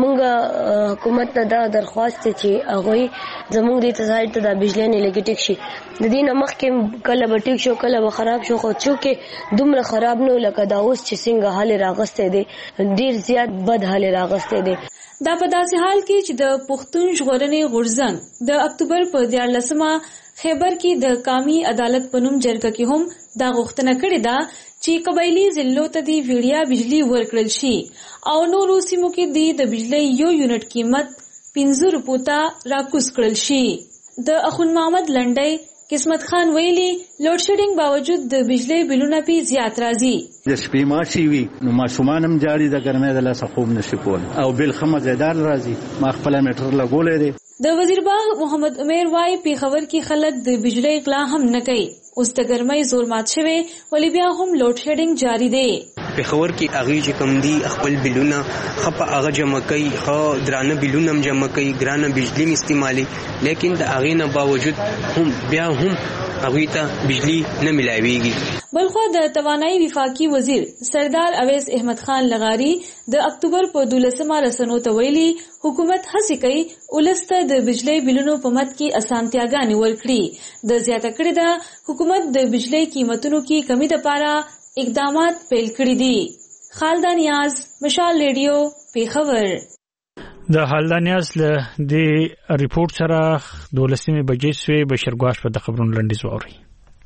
Speaker 18: مونږه حکومت ته دا درخواست چې هغه زموږ د تصاعد ته د بجلی نه لګي ټیک شي. د دې نمخ کې کله به ټیک شو کله به خراب شو، خو چې دومره خراب نه لکه دا اوس چې څنګه حال راغسته دي ډیر زیات بد حال راغسته دي.
Speaker 17: دا په داسې حال کې چې د پښتون ژغورنې غورځنګ د اکتوبر په 14 خیبر کې د قومي عدالت په نوم جرګه کې هم دا غوښتنه کړې ده چې قبایلی ضلعو ته د ویډیا بجلی ورکړل شي او نورو سیمو کې د بجلی یو یونټ قیمت 15 روپو ته راکوز کړل شي. د اخون محمد لنډۍ قسمت خان ویلي لوډ شیډینګ باوجود د بجلی بلونه پی زیات راځي.
Speaker 19: د شپې ماشي وي نو ماشومان هم جاري د ګرمۍ د لاسه خوب نشي کول او بل خمزیدار راځي. ما خپل میټر لګولې دي.
Speaker 17: د وزیر باغ محمد عمر وای پیښور کې خلک د بجلی اغلا هم نه کوي. اوس د ګرمۍ زور مات شوی ولی بیا هم لوډ شیډینګ جاری دی.
Speaker 20: پېښور کې هغه چې کم دي خپل بلونه خپه هغه جمع کوي، خو درانه بلونه هم جمع کوي، ګرانه بجلی استعمالي، لیکن د هغې نه باوجود هم بیا هم هغوی ته بجلی نه ملاویږي.
Speaker 17: بلخوا د توانایي وفاقي وزیر سردار اویس احمد خان لغاری د اکتوبر په 12مه رسنو ته ویلي حکومت هڅه کوي ولس ته د بجلی بلونو په مد کې اسانتیاګانې ورکړي. د زیاته کړې ده حکومت د بجلی قیمتونو کې کمی لپاره اقدامات پیل کړي دي. خالده نیاز، مشال ریډیو، پیښور.
Speaker 1: د خالده نیاز له دې ریپورت سره 12 بجې سوی بشیر ګواش په د خبرونو لنډیز واوري.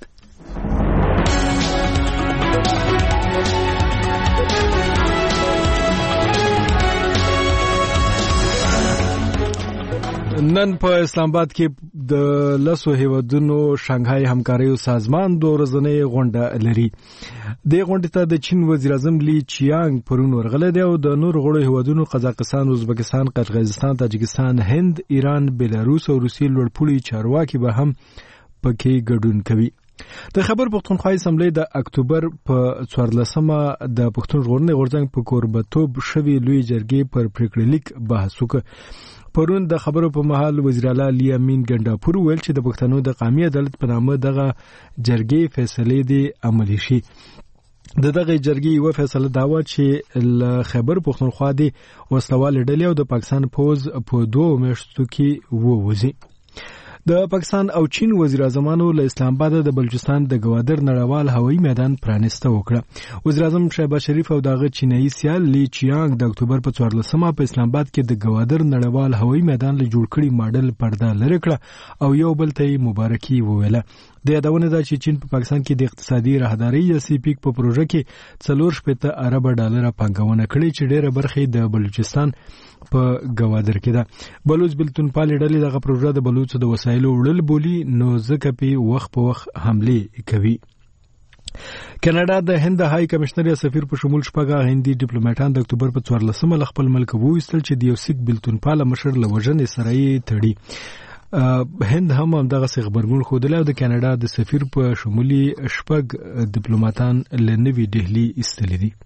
Speaker 2: نن په اسلام آباد کې د لسو هیوادونو شانګهای همکارۍ سازمان د ورځنۍ غونډه لري. د غونډې ته د چین وزیر اعظم لی چیانګ پرون ورغلی دی او د نور غړو هیوادونو قزاقستان، ازبکستان، قرغیزستان، تاجکستان، هند، ایران، بلاروس او روسیې لوړپوړي چارواکي به هم پکې ګډون کوي. د خیبر پښتونخوا اسمبلی د اکتوبر په 14مه د پښتون ژغورنې غورځنګ په کوربتوب شوی لوی جرګې پر پریکړه لیک بحث وکړ. پرون د خبرو په مهال وزیر اعلی علی امین ګنداپور ویل چې د پښتنو د قومي عدالت په نامه دغه جرګې فیصله دي عملي شي. دغه جرګې یو فیصله دا و چې ل خیبر پښتونخوا د وسلوال ډلې او د پاکستان پوز په 2 میاشتو کې ووځي. د پاکستان او چین وزیر اعظمانو له اسلام آباد د بلوچستان د گوادر نړیوال هوایي میدان پرانیسته وکړه. وزیر اعظم شهباز شریف او دغه چینایي سیال لی چیانګ د اکتوبر په 14مه په اسلام آباد کې د گوادر نړیوال هوایي میدان له جوړ کړي ماډل پرده لري کړه او یو بل ته مبارکي وویله. د یادونه ده چې چین په پاکستان کې د اقتصادي راهداري یا سی پیک په پروژه کې 4.5 ارب ډالر پانګونه کړې چې ډېره برخه د بلوچستان په گوادر کې ده. بلوچ بلتونپال ډلې دغه پروژه د بلوچ د وسایلو وړل بولی نو ځکه په وخت حمله کوي. کاناډا د هند های کمشنر یا سفیر په شمول شپږه هندي ډیپلوماټان د اکتوبر په 14مه ل خپل ملک وویستل چې د یو سیک بلتونپال مشر له وژنې سره یې تړي. هند هم دغه خبرګون خوده او د کاناډا د سفیر په شمولي شپږ ډیپلوماټان له نوې دهلی ایستلي دي.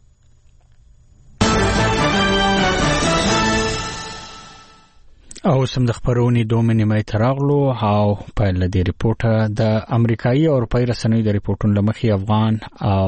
Speaker 2: او سم د خبرونې 2 نیمه تراغلو او په لدې ریپورت د امریکایي او اروپایي رسنیو د ریپورتونو لمخې افغان او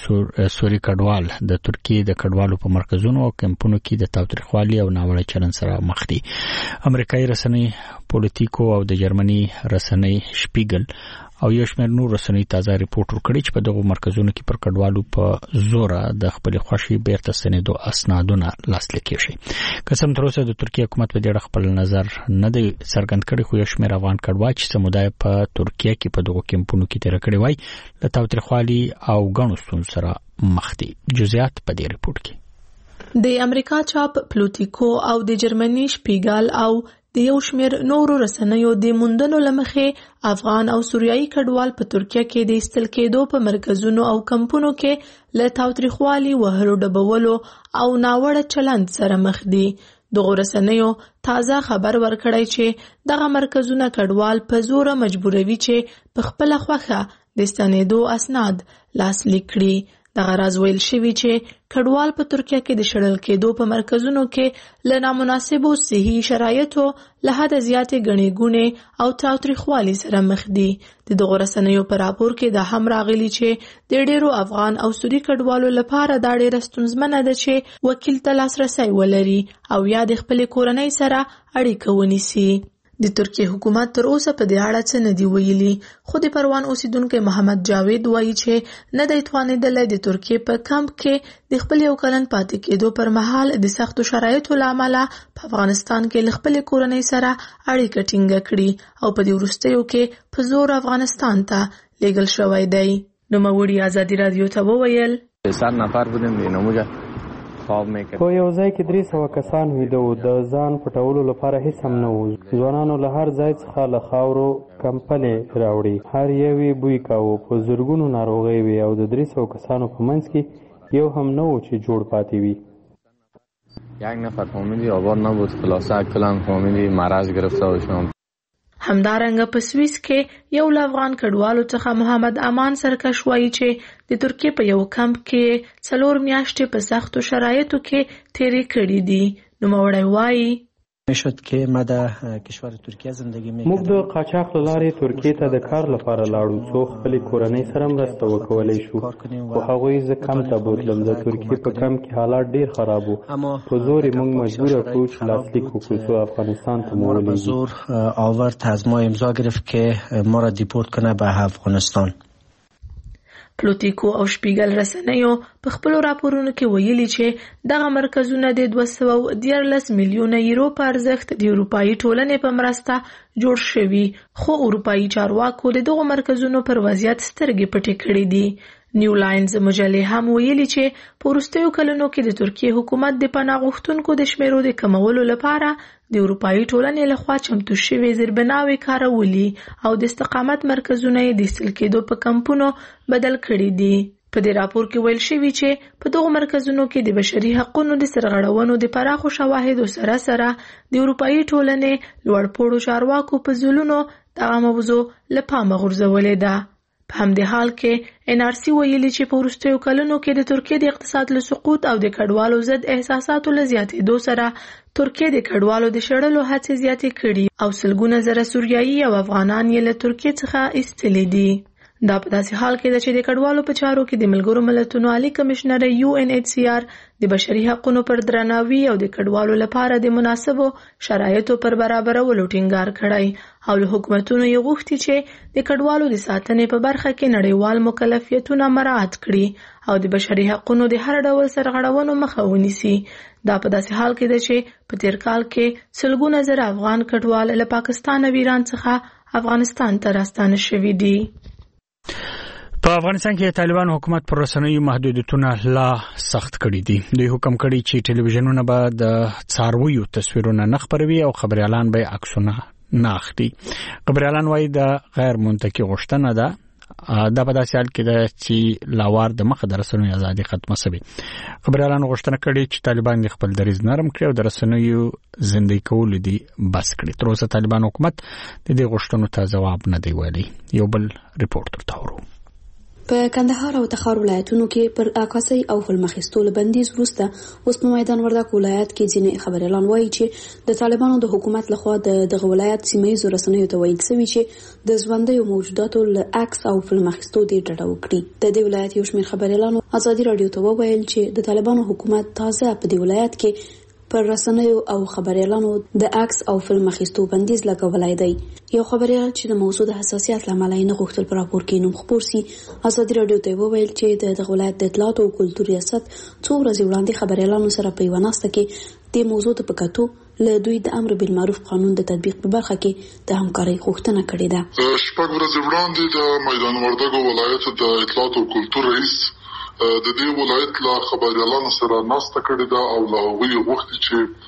Speaker 2: سوري کډوال د ترکیه د کډوالو په مرکزونو او کمپونو کې د تاوتریخوالي او ناوړه چلن سره مخ دي. امریکایي رسنۍ پولیټیکو او د جرمني رسنۍ شپیګل او یو شمېر نور رسنۍ تازه ریپورت ورکړي چې په دغه مرکزونو کې پر کډوالو په زور د خپل خوشي بیرته سندو اسنادونه لاسلیک شي. قسم تر اوسه د ترکیه حکومت په دې خپل نظر نه دی څرګند کړی، خو یو شمېر افغان کډوال چې سمودای په ترکیه کې په دغه کمپونو کې تیر کړی وای له تاوتریخوالي او غنو ستونزو سره مخ دي. جزئیات په دې ریپورت کې
Speaker 21: د امریکا چاپ پلوټیکو او د جرمني شپیګل او د یو شمېر نورو رسنیو د موندنو لمخې افغان او سوریایي کډوال په ترکیه کې د ایستل کېدو په مرکزونو او کمپونو کې له تاوتریخوالي، وهلو ډبولو او ناوړه چلند سره مخ دي. دغه رسنیو تازه خبر ورکړی چې دغه مرکزونه کډوال په زوره مجبوروي چې په خپله خوښه د ستنېدو اسناد لاسلیک کړي. دغه راز ویل شوی چې کډوال په ترکیه کې د شړل کېدو په مرکزونو کې له نامناسبو صحي شرایطو له حده زیاتې ګڼې ګوڼې او تاوتریخوالي سره مخ دي. د دغو رسنیو په راپور کې دا هم راغلي چې د ډېرو افغان او سوري کډوالو لپاره دا ډېره ستونزمنه ده چې وکیل ته لاسرسی ولري او یا د خپلې کورنۍ سره اړیکه ونیسي. د ترکیه حکومت تر اوسه په دې اړه څه نه دی ویلي، خو د پروان اوسیدونکو محمد جاوید وایي چې نه دی توانېدلی د ترکیه په کمپ کې د خپل یو کلن پاتې کېدو پر مهال د سختو شرایطو له امله په افغانستان کې له خپلې کورنۍ سره اړیکه ټینګه کړي او په دې وروستیو کې په زور افغانستان ته لیږل شوی دی. نوموړي ازادي راډیو ته وویل
Speaker 22: 100 نفر بودیم بیناموجه
Speaker 23: په یو ځای کې 300 کسان ویده وو. د ځان پټولو لپاره هیڅ هم نه وو. ځوانانو له هر ځای څخه له خاورو کمپلې راوړي، هر یو یې بوی کاوه. په زرګونو ناروغۍ وي او د 300 کسانو په منځ کې یو هم نه و چې جوړ پاتې وي.
Speaker 22: یک نفر فامیلی آباد نبود، خلاصه کلان فامیلی مرض گرفته باشم.
Speaker 21: همدارنګه په سویس کې یو افغان کډوالو څخه محمد امان سرکش وایي چې د ترکیې په یو کمپ کې 4 میاشتې په سختو شرایطو کې تیرې کړې دي. نوموړی وایي
Speaker 23: موږ د قاچاق له لارې ترکیې ته د کار لپاره لاړو څو خپلې کورنۍ سره مرسته وکولی شو، خو هغوی زه کم ته بوتلم. د ترکیې په کم کې حالات ډیر خراب وو، په زور یې موږ مجبوره کړو چې لاسلیک وکړو څو افغانستان ته مو ولیږي.
Speaker 3: آورد از ما امضا گرفت که ما را دیپورت کنه به افغانستان.
Speaker 21: پلوتیکو او شپیګل رسنیو په خپل راپورونو کې ویلي چې دغه مرکزونه د 214 میلیونه یورو په ارزښت د اروپایي ټولنې په مرسته جوړ شوي، خو اروپایي چارواکو د دغو مرکزونو پر وضعیت سترګې پټې کړې دي. نیو لاینز مجلې هم ویلي چې په وروستیو کلونو کې د ترکیې حکومت د پناه غوښتونکو د شمیرو د کمولو لپاره د اروپایي ټولنې لخوا چمتو شوي زیربناوې کارولي او د استقامت مرکزونه یې د ایستل کېدو په کمپونو بدل کړي دي. په دې راپور کې ویل شوي چې په دغو مرکزونو کې د بشري حقونو د سرغړونو د پراخو شواهدو سره سره د اروپایي ټولنې لوړپوړو چارواکو په ځلونو دغه موضوع له پامه غورځولې ده. په همدې حال کې NRC ویلي چې په وروستیو کلونو کې د ترکیې د اقتصاد له سقوط او د کډوالو ضد احساساتو له زیاتېدو سره ترکیې د کډوالو د شړلو هڅې زیاتې کړي او سلګونه زره سوریایي او افغانان یې له ترکیې څخه ایستلي دي. دا په داسې حال کې ده چې د کډوالو په چارو کې د ملګرو ملتونو عالی کمشنر UNHCR د بشري حقوقو پر درناوي او د کډوالو لپاره د مناسبو شرایطو پر برابرولو ټینګار کړی او له حکومتونو یې غوښتي چې د کډوالو د ساتنې په برخه کې نړیوال مکلفیتونه مراعات کړي او د بشري حقوقو د هر ډول سرغړونو مخه ونیسي. دا په داسې حال کې ده چې په تیر کال کې سلګونه زره افغان کډوال له پاکستان او ایران څخه افغانستان ته راستانه شوي دي.
Speaker 1: په افغانستان کې طالبان حکومت پر رسنیو محدودیتونه لا سخت کړي دي. دوی حکم کړي چې ټلویزیونونه به د څارویو تصویرونه نه خپروي او خبريالان به عکسونه نه اخلي. خبريالان وايي د غیر منطقي غوښتنه ده. دا په داسې حال کې ده چې لاوار د مخه د رسنیو ازادي ختمه شوه. خبريالان غوښتنه کړي چې طالبان د خپل دریځ نرم کړي او د رسنیو زندګي کول دي بس کړي. تر اوسه طالبان حکومت د دې غوښتنو ته ځواب نه دی ویلي. یو بل ریپورت ورته ورو.
Speaker 7: په کندهار او تخار ولایتونو کې پر عکاسي او فلم اخیستلو بندیز وروسته اوس په میدان وردګ ولایت کې ځینې خبريالان وایي چې د طالبانو د حکومت لخوا دغه ولایت سیمایي رسنیو ته ویل شوی چې د ژوندۍ موجوداتو له عکس او فلم اخیستلو د ډډه وکړي. د دې ولایت یو شمېر خبريالانو ازادي رادیو ته وویل چې د طالبانو حکومت تازه په دې ولایت کې پر رسنیو او خبريالانو د عکس او فلم اخیستو بندیز لګولای دی. یو خبريال چې د موضوع د حساسیت لامل نه غوښتل پر راپور کې نوم خبر سي ازادي رادیو ته وویل چې د ولایت د اطلاعات او کلتور ریاست څو ورځې وړاندې خبريالانو سره په یو ناسته کې د موضوع ته پکاتو له دوی د امر بالمعروف قانون د تطبیق په برخه کې د همکارۍ غوښتنه کړې ده.
Speaker 9: شپږ ورځې وړاندې د میدان وردګ ولایت د اطلاعات او کلتور رئیس د دې ولایت له خبريالانو سره ناسته کړې ده او له هغوی غوښتي چې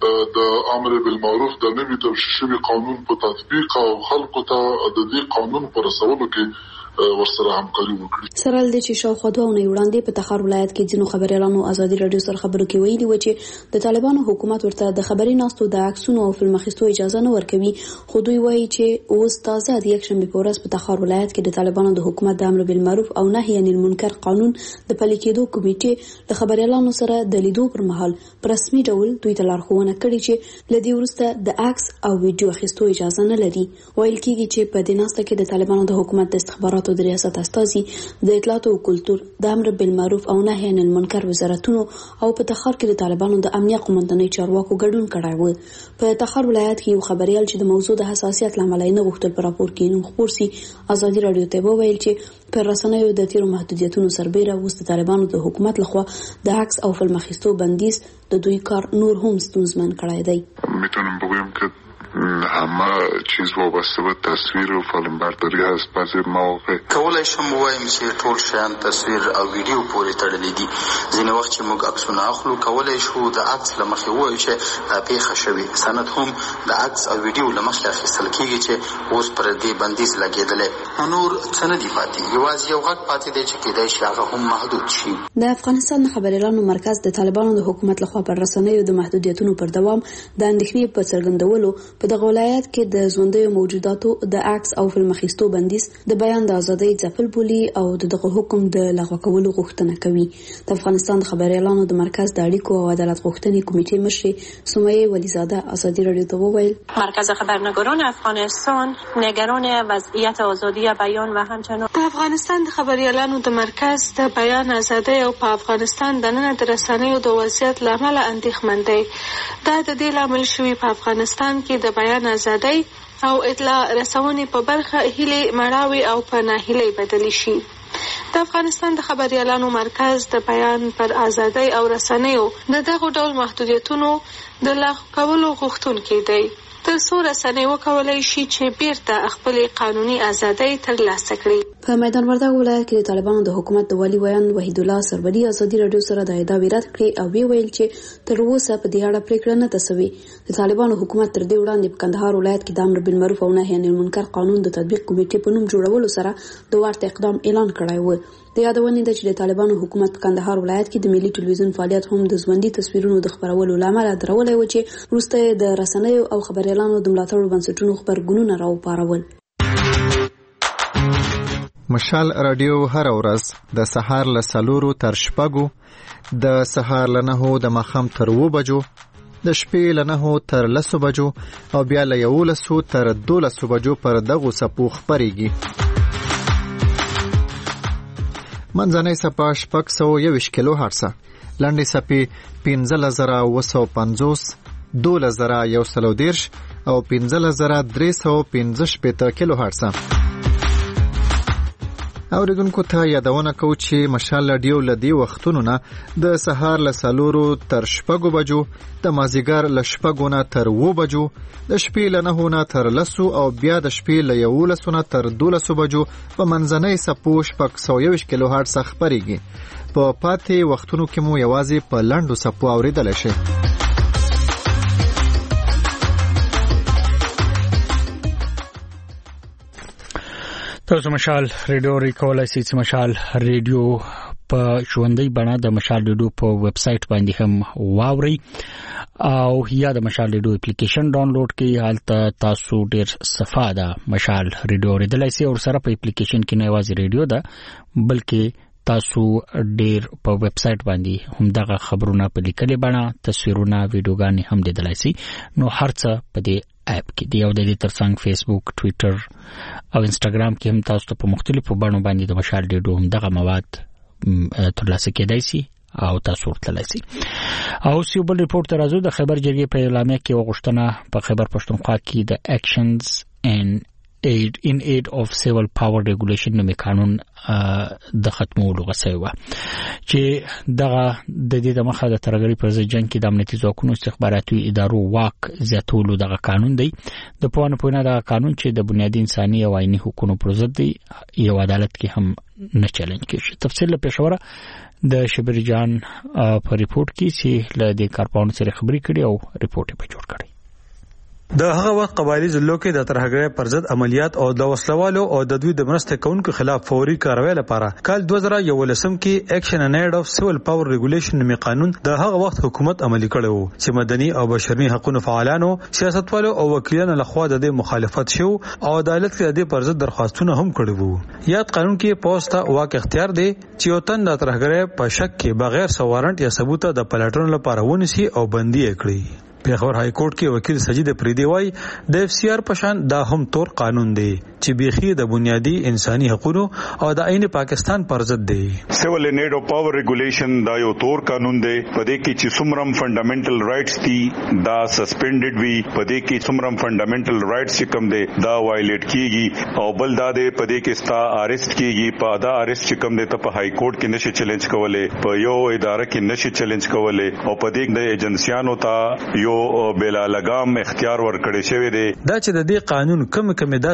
Speaker 9: د امر بالمعروف د نوي توشیح شوي قانون په تطبیق او خلکو ته د دې قانون پر رسولو کې ورسره همکاري وکړي.
Speaker 7: سره د چې شاوخوا 2 ونې وړاندې په تخار ولایت کې ځینو خبريالانو ازادي رادیو سره خبرو کې ویلي و چې د طالبانو حکومت ورته د خبري ناستو د عکسونو او فلم اخیستو اجازه نه ورکوي، خو دوی وایي چې اوس تازه د یک شنبه په ورځ په تخار ولایت کې د طالبانو د حکومت د امر بالمعروف او نهي عن المنکر قانون د پلي کېدو کمیټې د خبريالانو سره د لیدو پر مهال پر رسمي ډول دوی ته لارښوونه کړې چې لدی ورسته د عکس او ویډیو اخیستو اجازه نه لري. ویل کېږي چې په دې ناسته کې د طالبانو د حکومت د استخباراتو د ریاست استازي د اطلاعات او کلتور د امر بالمعروف او نهي عن المنکر وزارتونو او په تخار کې د طالبانو د امنیه قومندانۍ چارواکو ګډون کړی و. په تخار ولایت کې یو خبريال چې د موضوع د حساسیت لامل نه غوښتل پر راپور کې نوم خبر سي ازادي رادیو ته وویل چې پر رسنیو د تیرو محدودیتونو سربېره اوس د طالبانو د حکومت لخوا د عکس او فلم اخیستو بندیز د دوی کار نور هم ستونزمن کړی دی.
Speaker 9: میتونم بگویم که همه چیز وابسته به تصویر و فیلم برداری هست. بعضی مواقع
Speaker 24: کولای شم وایم چې ټول شیان تصویر او ویډیو پورې تړلي دي. ځینې وخت چې موږ عکسونه اخلو کولای شو د عکس له مخې ووایو چې دا پیښه شوې، سند هم د عکس او ویډیو له مخې اخیستل کېږي چې اوس پر دې بندیز لګېدلی. نور څه نه دي پاتې، یوازې یو غږ پاتې دی چې کېدای شي هغه هم محدود شي.
Speaker 7: د افغانستان خبريالانو مرکز د طالبانو د حکومت لخوا پر رسنیو د محدودیتونو پر دوام د اندېښنې په څرګندولو په دغه ولایت کې د ژوندۍ موجوداتو د عکس او فلم اخیستو بندیز د بیان د ازادۍ ځپل بولي او دغه حکم د لغوه کولو غوښتنه کوي. د افغانستان د خبريالانو د مرکز د اړیکو او عدالت غوښتنې کمیټې مشر سمیه ولیزاده ازادي رادیو ته وویل
Speaker 4: مرکز خبرنگاران افغانستان نگران وضعیت آزادی بیان و همچنان
Speaker 21: د افغانستان د خبريالانو د مرکز د بیان ازادۍ او په افغانستان د نن د رسنیو د وضعیت لامل اندېښمن دی. دا د دې لامل شوی په افغانستان کې د بیان ازادۍ او اطلاع رسونې په برخه هیلې مړاوي او په ناهیلۍ بدلی شي. د افغانستان د خبريالانو مرکز د بیان پر ازادۍ او رسنیو د دغه ډول محدودیتونو د لغوه کولو غوښتونکی دی تر څو رسنۍ وکولای شي چې بیرته خپل قانوني ازادۍ ترلاسه کړي.
Speaker 7: په میدان وردګ ولایت کې د طالبانو د حکومت د والي ویان وحید الله سربدي ازادي رادیو سره د ادعا رد کړي او ویل چې تر اوسه په دې اړه پریکړه نه تسوي. د طالبانو حکومت تر دې وړاندې په کندهار ولایت کې د امر بالمعروف او نهي عن المنکر قانون د تطبیق کمیټې په نوم جوړولو سره د ورته اقدام اعلان کړی و. د یادونې ده چې د طالبانو حکومت په کندهار ولایت کې د ملي ټلویزیون فعالیت هم د ژوندۍ تصویرونو د خبرولو لامل درولای و چې وروسته د رسنیو او خبريالانو د ملاتړ بنسټونو خبرګونونه راوپارول.
Speaker 8: مشال رادیو هر ورځ د سهار له 4 تر 6 د سهار له 9 د ماښام تر 2 بجو د شپې له 9 تر 10 بجو او بیا له 11 تر 12 بجو پر دغه سپو خبريږي. منځنۍ سپه 621 کیلو هرتز، لنډې سپې 15950، 12110 او 15315 کیلو هرتز. اوریدونکو ته یادونه کوو چې مشال رادیو لدی وختونو نه د سهار له 4 تر 6 بجو، د مازیګر له 6 نه تر 2 بجو، د شپې له 9 نه تر 10 او بیا د شپې له 11 نه تر 12 بجو په منځنۍ سپو 621 کیلو هرتز خبريږي. په پاتې وختونو کې مو یوازې په لنډو سپو اوریدل شي.
Speaker 1: تاسو مشال ریډیو ریکولای شئ چې مشال ریډیو په ژوندۍ بڼه د مشال ریډیو په ویب سټ باندې هم واوري او یا د مشال ریډیو اپلیکیشن ډاونلوډ کړئ. هلته تاسو ډیر صفه ده مشال ریډیو ریډلای شئ او سره په اپلیکیشن کې نه یوازې ریډیو ده بلکې تاسو ډیر په ویب سټ باندې هم دغه خبرونه په لیکلي بڼه، تصویرونه، ویډیوګانې هم لیدلای شئ. نو هرڅه په دې اپ کې دی او د دې ترڅنګ فیسبوک، ټویټر او انسټاګرام کې هم تاسو ته په مختلفو بڼو باندې د مشال ریډیو هم دغه مواد ترلاسه کېدای شي او تاسو ورتلای شئ. او یو بل ریپورت راځو د خبر جرګې په اعلامیه کې وغوښتنه په خیبر پښتونخوا کې د اکشنز in aid of civil power regulation نومي قانون د ختمولو غوښتنه و چې دغه د دې د مخه د ترګری پر ضد جنگ کې د امنیتي ځواکونو استخباراتي ادارو واک زیاتولو دغه قانون دی. د پوهنه دغه قانون چې د بنیادي انساني او عیني حقوقو پر ضد دی یو عدالت کې هم نه چیلنج کیږي. تفصیل له پېښوره د شبیر جان په ریپورت کې چې له دې کارپاون سره خبرې کړي او ریپورت په جوړ کړي.
Speaker 10: د هغه وخت قبایلی ضلعو کې د ترهګرۍ پر ضد عملیات او د وسلوالو او د دوی د مرستې کوونکو خلاف فوري کاروي لپاره کال 2011 کې اکشن ان ایډ اف سیول پاور ریګولیشن نومي قانون د هغه وخت حکومت عملي کړی وو چې مدني او بشري حقوقو فعالانو، سیاستوالو او وکیلانو لخوا د دې مخالفت شو او عدالت کې د دې پر ضد درخواستونه هم کړي وو. یاد قانون کې پوسټه واک اختیار دی چې یو تن د ترهګرۍ په شک کې بغیر سوارنټ یا ثبوت د پلټون لپاره ونیسي او بندي کړي. پیښور های کورټ کې وکیل سجید پریدي وای د اف سی آر پشان دا هم تور قانون دی چې بیخي د بنیادی انساني حقوقو او د عین پاکستان پر ضد دی.
Speaker 11: سیول نیډ اف پاور ریګولیشن دا یو تور قانون دی په دې کې چې څومره فنډامنټل رائټس دي دا سسپینډډ وی، په دې کې څومره فنډامنټل رائټس چې کوم دي دا وایلیټ کیږي او بل دا دی په دې کې ستا اریسټ کیږي. په دا اریسټ چې کوم دي ته په های کورټ کې نشي چیلنج کولای، په یو اداره کې نشي چیلنج کولای او په دې د ایجنسیانو ته یو بلا لګام اختیار ورکړی شوی دی.
Speaker 10: دا چې د دې قانون کم داسې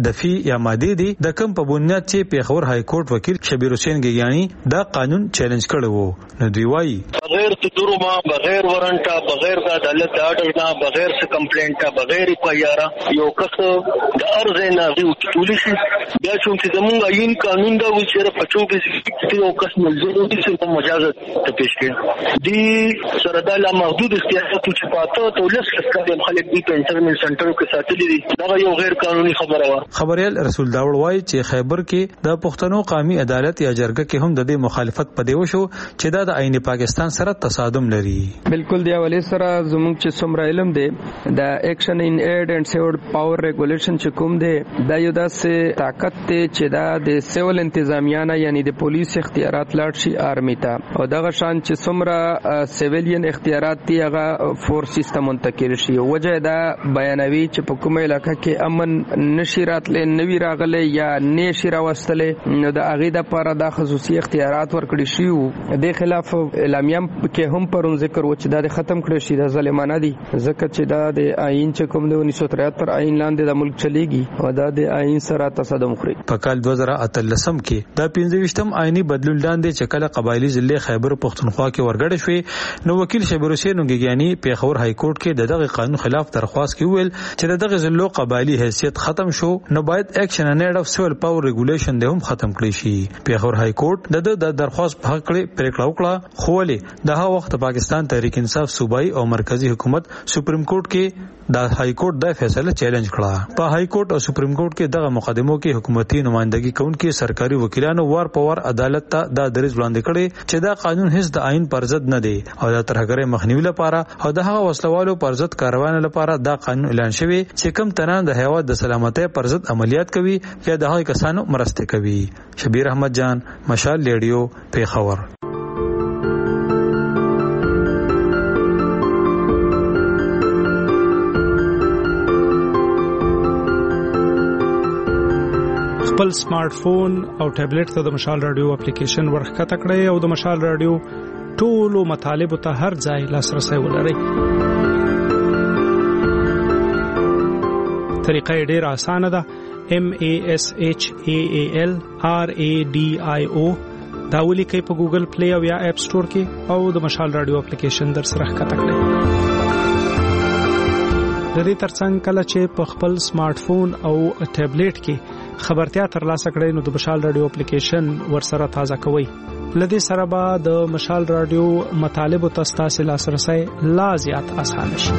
Speaker 10: دفي یا ماده دي د کم په بنیاد چې پیښور های کورټ وکیل شبیر حسین ګیانی دا قانون چیلنج کړو وو. نو دوی وایي
Speaker 5: بغیر تجربه بغیر ورنټا بغیر د عدالت آرډر نه بغیر څه کمپلینټا بغیر پیارا یو کس د ارزه نه دی ټولې شي بیا چې زموږ عین قانون دا و چې په 24 کې یو کس ملزم دي چې مجازات ته پیش کړي دي سره د لا محدود اختیارات چې پاته تولس کړي خلک دي په انټرنل سنټر کې ساتلي دي دا یو غیر قانوني خبره و.
Speaker 10: خبريال رسول داوړ وایي چې خیبر کې د پښتنو قومي عدالت یا جرګه کې هم د دې مخالفت پدې وشو چې دا د آئین پاکستان سره تصادم لري.
Speaker 12: بالکل دی اولی سره زموږ چې څومره علم دی د ایکشن ان ایډ اینڈ سیورډ پاور ریګولیشن چې کوم دی دا یو داسې طاقت دی چې دا د سیول انتظامیه نه یعنی د پولیس اختیارات لاړ شي آرمی ته او دغه شان چې څومره سیویلین اختیارات دی هغه فورس سیستم منتقل شي. وجه دا بیانوي چې په کومه علاقه کې امن نشي راتلې نوی راغله یا نشي راوستلې نو د اغه د لپاره د خصوصي اختیارات ورکړي شي. د خلاف اعلامیه کې هم پرون ذکر و چې دا ختم کړی شي د ظالمانه دي ځکه چې دا د آئین چې کوم د 1973 آئین لاندې د ملک چلیږي او دا د آئین سره تصادم خوري.
Speaker 10: په کال 2013 کې د 15م آئینی بدلون لاندې چې کله قبایلی ضلع خیبر پختونخوا کې ورګړې شوې نو وکیل شبیر حسین ګیانی پیښور های کورټ کې دغه قانون خلاف درخواست کوي چې دغه ضلع قبایلی حیثیت ختم شو نو باید اکشن ان ایډ اف سیول پاور ریګولیشن د هم ختم کړی شي. پیښور های کورټ د درخواست په حق پریکړه وکړه خو ولې د هغه وخت پاکستان تحریک انصاف صوبایي او مرکزی حکومت سپریم کورټ کې د های کورټ د فیصله چیلنج کړه. په های کورټ او سپریم کورټ کې دغه مقدمو کې حکومتي نمائندګي کوونکي سرکاري وکیلانو وار په وار عدالت ته د دریځ وړاندې کړي چې دا قانون هیڅ د آئین پر ضد نه دی او د ترهګرۍ مخنیوي لپاره او د هغه وسلوالو پر ضد کاروان لپاره دا قانون اعلان شوی چې کم تنان د هیواد د سلامتۍ پر ضد عملیات کوي یا د هغه کسانو مرسته کوي. شبیر احمد جان مشال ریډیو پیښور.
Speaker 14: خپل سمارټ فون او ټابلیټ ته د مشال رادیو اپلیکیشن ورخکته کړئ او د مشال رادیو ټولو مطالبه ته هر ځای لاسرسي ولرئ. طریقه ډیره اسانه ده. MASHAAL RADIO دا ولیکئ په ګوګل پلی او یا اپ سٹور کې او د مشال رادیو اپلیکیشن در سره ښکته کړئ. د دې ترڅنګ کله چې په خپل سمارټ فون او ټابلیټ کې خبرتیا ترلاسه کړئ نو د مشال رادیو اپلیکیشن ورسره تازه کوئ. لدې سره به د مشال رادیو مطالب او تاسو لاسرسي لا زیات آسان شي.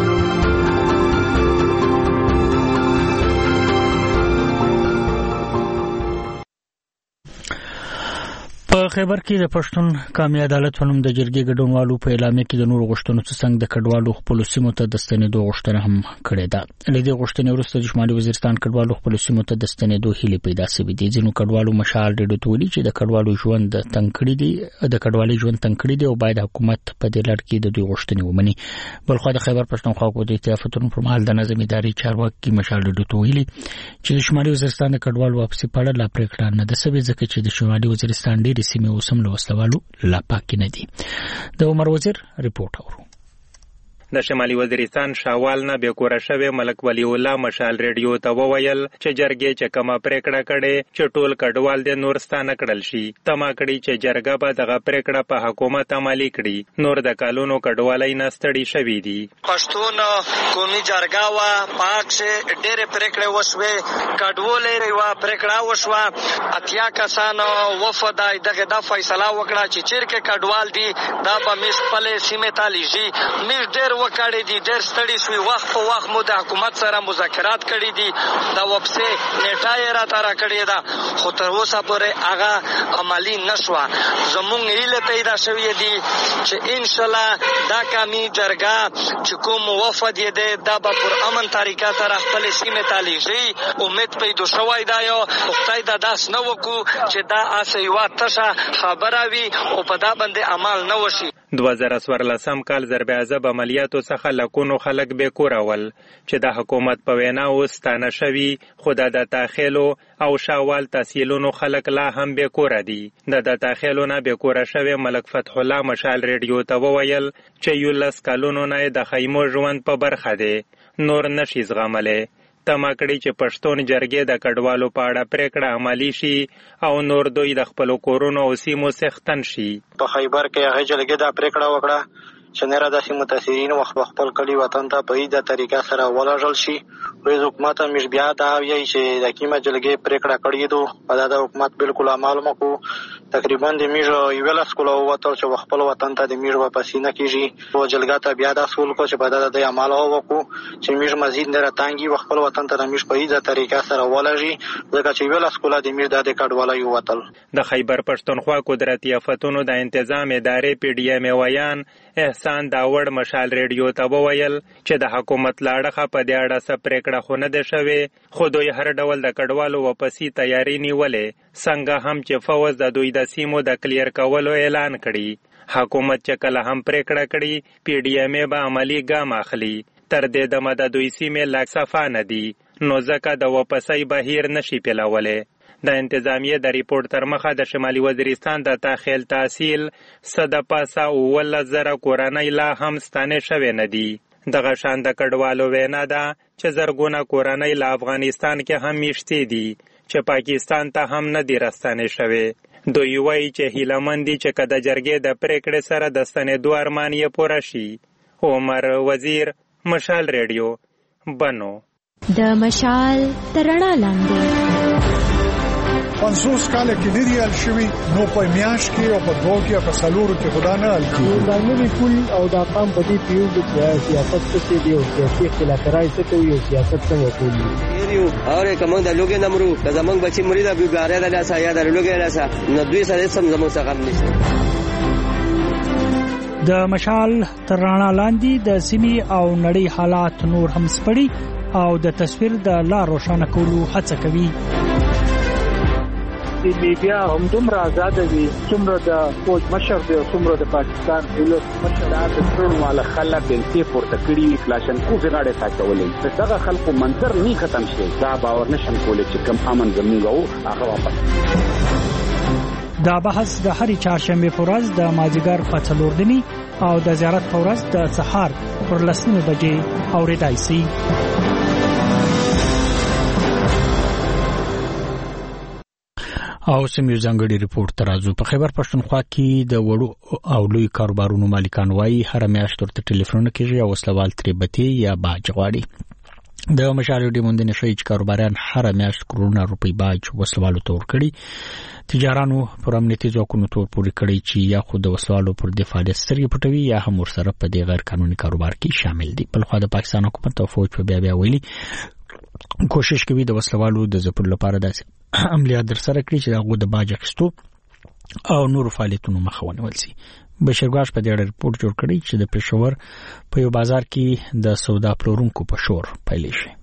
Speaker 1: په خیبر کې د پښتون قومي عدالت ونوم د جرګې ګډونوالو په اعلامیه کې د نورو غوښتنو څخه د کډوالو خپل سیمو ته د ستنېدو غوښتنه هم کړې ده. لدې غوښتنې وروسته د شمالي وزیرستان کډوالو خپل سیمو ته د ستنېدو هیله پیدا شوې دي. ځینو کډوالو مشال ډېر تولی چې د کډوالو ژوند تنګ کړی دی او باید حکومت په دې لړ کې د دوی غوښتنې ومني. بلخو د خیبر پښتونخوا حکومت اتحادیې پر مهال د نظم اداري چارواکي مشال ډېر تولی چې د شمالي وزیرستان د کډوالو واپسی په اړه لا پریکړه نه ده شوې ځکه چې د شمالي وزیرستان ډېر سیمې اوسم له وسلوالو لا پاک نه دي. د عمر وزیر ریپورت اورو.
Speaker 15: د شمالي وزیرستان شاوال نه بیکوره شوی ملک ولی الله مشال ریډیو ته وویل چې جرګې چې کومه پریکړه کړي چې ټول کډوال د نورستان کړل شي تما کړي چې جرګه به دغه پریکړه په حکومت عملي کړي. نور د کالونو کډوالۍ نه ستړي شوي دي.
Speaker 25: پښتون قومي جرګه وا پاک شه ډېر پریکړه وشوي کډوالۍ وا پریکړه وشوه اتیا کسانو وفدای دغه د فیصله وکړه چې چیرته کډوال دي دا به مس پله سیمه تالیږي مې ډېر وکړې دي ډېر ستړي شوي وخت په وخت مو د حکومت سره مذاکرات کړي دي دا واپسې نیټه یې راته کړې ده خو تر اوسه پورې هغه عملي نشوه. زمونږ هیله پیدا شوې دي چې انشاءالله دا قومي جرګه چې کوم وفد یې دی دا به پر امن طریقه سره خپل سیمې ته لیږي. امید پیدا شوی دا یو خدای دا داس نه وکړو چې دا اسې یوه تشه خبره وي او په دا باندې عمل نه وشي.
Speaker 15: 2014 کال ضرب عذاب عملیاتو څخه لکونو خلک به کورول چې د حکومت په وینا وستانه شوی خدا د تاخیلو او شاوال تحصیلونو خلک لا هم به کور دي. د تاخیلو نه به کور شوی ملک فتح الله مشال ریډیو ته وویل چې یولس کالونو نه د خیمو ژوند په برخه دی نور نشي زغمله تمه کړې چې پښتون جرګې د کډوالو په اړه پریکړه عملي شي او نور دوی د خپلو کورونو او سیمو څښتن شي.
Speaker 6: په خیبر کې هغه جرګې دا پریکړه وکړه چې نه را داسې متاثرین وخت خپل کلی وطن ته په ایده طریقه سره ولېږل شي. وایي حکومت مش بیا دا وایي چې د کیمه جلګې پریکړه کړې ده په دا حکومت بالکل معلومه کو تقریبا د میژو یو لاس کولو وته چې خپل وطن ته د میژو واپس نه کیږي. او جلګه ته بیا دا سول کو چې په دا د عمل هو کو چې میژ مزید نه راتانګي خپل وطن ته د میژ په ایده طریقه سره ولېږي ځکه چې یو لاس کوله د میژ د کډواله یو وتل.
Speaker 15: د خیبر پښتونخوا قدرتي آفتونو د تنظیم ادارې پی ډی ایم ویان احسان داوړ مشال ریډیو ته وویل چې د حکومت لاړه په دې اړه څه پریکړه خو نه ده شوې، خو دوی هر ډول د کډوالو واپسی تیاری نیولې، څنګه هم چې فوز د دوی د سیمو د کلیر کولو اعلان کړي. حکومت چې کله هم پریکړه کړي پی ډی ایم به عملی ګام اخلي. تر دې دمه د دوی سیمې لا صفا نه دي، نو ځکه د واپسی بهیر نشي پیلولی. د انتظامیه د ریپورت تر مخه د شمالي وزیرستان د تاخیل تحصیل صد پاسه 1,000 کورنۍ لا هم ستانه شوې نه دي. دغه شان د کډوالو وینا ده چې زرګونه کورنۍ له افغانستان کې هم میشتې دي چې پاکستان ته هم نه دي راستانه شوې. دوی وایي چې هیلهمند دي چې که د جرګې د پریکړې سره د ستنېدو ارمان یې پوره شي. عمر وزیر، مشال ریډیو، بنو.
Speaker 13: د مشال تر رڼا لاندې
Speaker 16: 500 کاله کې لري ال شوی نو په میاش کې او په دوه کې په سالورو کې خدا نه ال کی دا نوی پول او دا قام په دې پیو د سیاست څخه دی او سیاسي اختلافات څخه کوي او سیاست څخه کوي
Speaker 18: یو اوره کوم د لوګي نمرو د زمنګ بچی مرید ابي ګاره د لاسه یا د لوګي لاسه نو دوی سره سم زموږ څخه نشته.
Speaker 1: د مشال تر رڼا لاندې د سیمې او نړۍ حالات نور هم سپړي او د تصویر د لار روښانه کولو هڅه کوي.
Speaker 16: د میډیا هم دومره آزاد دي څومره د فوج مشر دی او څومره د پاکستان دولت مشر د ټول مال خلک د پورته کړي کلاشن کو غاړه ساتولې دغه خلکو منظر نه ختم شي. دا باور نشم کولای چې کم امن زموږ او هغه واپس.
Speaker 1: دا بحث د هرې چهارشنبه په ورځ د مازیګر په 4 دني او د زیارت په ورځ د سهار پر 10 بجې اورېدای شي. او سیمه ځانګړي ریپورت ترازو په خیبر پښتونخوا کې د وړو او لوی کاروبارونو مالکان وایي هر میاشت ورته ټلیفون کوي او وسلوال تربته یا باج غواړي. د مشال ډیو مندنه شي چې کاروباران هر میاشت کروڑونه روپۍ باج وسلوالو تور کړي. تجارانو پر امنیتي ځواکونو تور پوري کړي چې یا خود د وسلوالو پر دفاع لسري پټوي یا هم ورسره په دې غیر قانوني کاروبار کې شامل دي. په خو د پاکستان حکومت او فوج په بیا ویلي کوشش کوي د وسلوالو د ځپلو لپاره داسې عملیات در سره کړي چې هغه د باج اخیستو او نور فعالیتونو مخه ونیول شي. بشرګاش په دې اړه ریپورت جوړ کړی چې د پېښور په یو بازار کې د سودا پلورونکو په شور پیل شي.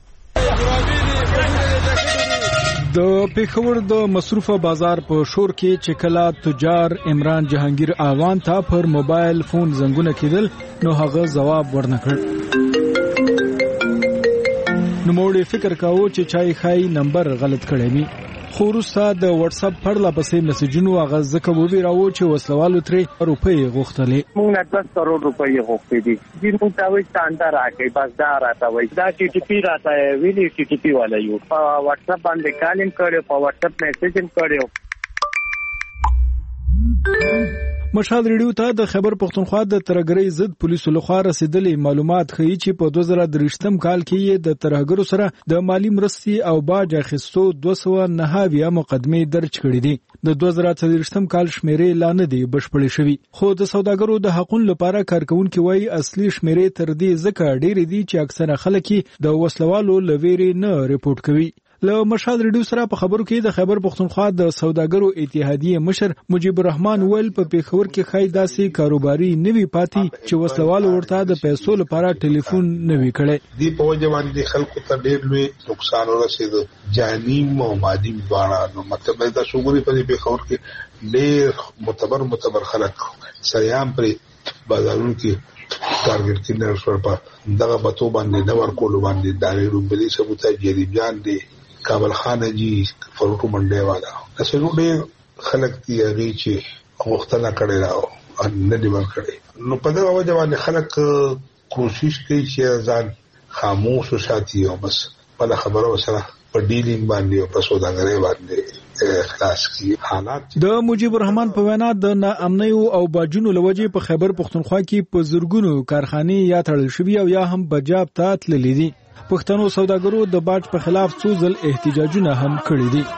Speaker 2: د پېښور د مصروفه بازار په شور کې چې کلا تجار عمران جهانگیر اغان ته پر موبایل فون زنګونه کېدل نو هغه جواب ورنکړ. نو موږ فکر کاوه چې چای خای نمبر غلط کړی وي. خو وروسته د واتس اپ پر لا پسې میسجونو هغه ځکه ویراو چې وسلوالو 3 روپۍ غوښتلې.
Speaker 16: موږ نه 10 کروڑ روپۍ غوښتې دي. دې موږ ته وایي څنګه راکې بس دا راته وایي دا ټي ټي پی راته ویلي ټي ټي پی والا یو په واتس اپ باندې کالم کړو په واتس اپ میسج هم کړو.
Speaker 2: مشال ریډیو ته د خیبر پښتونخوا د ترهګرۍ ضد پولیسو لخوا رسیدلي معلومات ښیي چې په 2023م کال کې د ترهګرو سره د مالی مرستي او باج اخیستو 209 مقدمې درج کړې دي. د 2023م کال شمیرې لا نه دی بشپړې شوې، خو د سوداګرو د حقوقو لپاره کارکونکو وایي اصلي شمیرې تر دې ځکه ډېرې دي چې اکثره خلک د وسلوالو لويري نه ریپورت کوي. له مشال ریډیو سره په خبرو کې د خیبر پښتونخوا د سوداګرو اتحادیه مشر مجيب الرحمن ویل په پیښور کې خای داسې کاروباري نوي پاتې چې وسلوال ورته د پیسو لپاره ټلیفون نوي کړي.
Speaker 19: دی په وجه باندې خلکو ته ډېر لوی نقصان ورسېد، جاني او مادي دواړه. نو مطلب دا شوګوري په پیښور کې ډېر معتبر خلک سیام پر بازارونو کې ټارګټ کینر شو په دغه بتو باندې د ورکول باندې دایره روبلي ثبوت جریبیان دي کابل خان جی فروټو منډه والا اسنو ډېر خلک دی هغه چې غوښتنه کړي راو ان دی ورکړي. نو په دغه وجه باندې خلک کوشش کوي چې ځان خاموش وساتي او بس په خبرو سره په ډیلینګ باندې او په سوداګرۍ باندې خلاص کی حالات.
Speaker 2: د مجيب الرحمن په وینا د ناامنۍ او باجونو لوجې په خیبر پختونخوا کې په زورګونو کارخانې یا تړل شوي او یا هم بجاب ته تللي دي. پښتنو سوداګرو د باج په خلاف څو ځل احتجاجونه هم کړي دي.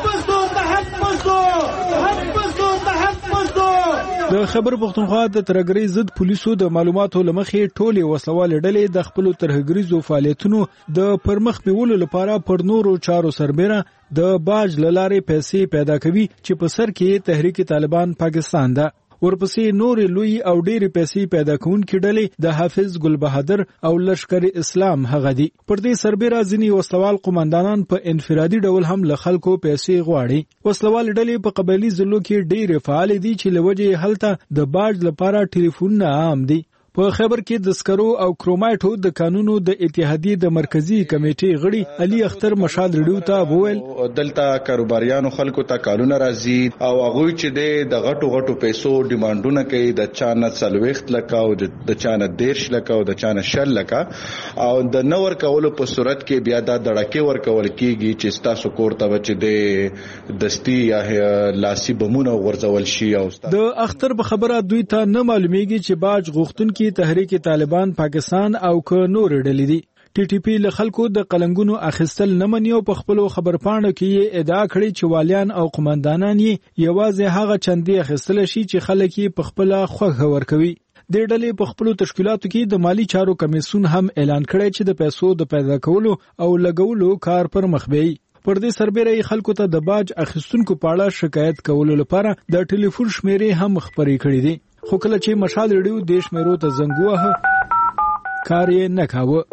Speaker 2: د خیبر پختونخوا د ترګری ضد پولیسو د معلوماتو لمخې ټولې وسلوال ډلې د خپل ترهګریزو فعالیتونو د پرمخ بیولو لپاره پر نورو چارو سربېره د باج لارې پیسې پیدا کوي چې په سر کې تحریک طالبان پاکستان ده. ورپسې نور لوی او ډېر پیسې پیدا کوونکې ډلې د حافظ ګل بهادر او لشکر اسلام هغه دي. پر دې سربېره ځینې وسلوال قومندانان په انفرادي ډول هم له خلکو پیسې غواړي. وسلوال ډلې په قبایلي ضلعو کې ډېر فعال دي چې لوجې هلته د باج لپاره ټلیفونونه عام دي. په خیبر کې د سکرو او کرومایټو د قانونو د اتحادیې د مرکزی کمیټې غړي علي اختر مشال ریډیو ته وویل
Speaker 3: دلته کاروباریانو خلکو ته قانون راځي او هغه چې د غټو پیسو ډیمانډونه کوي د چانه 40 لک او د چانه 10 لک او د چانه 10 لک او د نور کولو په صورت کې بیا د دړکې ور کول کیږي چې تاسو کوړه بچ د دستی یا لاسي بمونه ورزول شي. او
Speaker 2: د اختر په خبره دوی ته نه معلومیږي چې باج غوښتونکي تحریک طالبان پاکستان او که نور ډلې دي. ټي ټي پی له خلکو د قلنګونو اخیستل نه مني او په خپل خبرپاڼو کې ادعا کړې چې والیان او قومندانان یې یوازې هغه چندې اخیستل شي چې خلک یې په خپل خوښه ورکوي. د ډلې په خپل تشکیلاتو کې د مالی چارو کمیسیون هم اعلان کړی چې د پیسو د پیدا کولو او لګولو کار پر مخ بیي. پر دې سربېره خلکو ته د باج اخیستونکو په اړه شکایت کولو لپاره د ټلیفون شمیرې هم خبرې کړې دي. خو کله چې مشال ریډیو د شمیرو ته زنګ ووهه کار یې نه کاوه.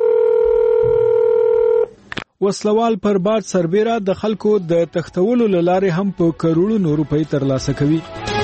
Speaker 2: وسلوال پر باج سربېره د خلکو د تختولو لارې هم په کروڑونو روپۍ ترلاسه کوي.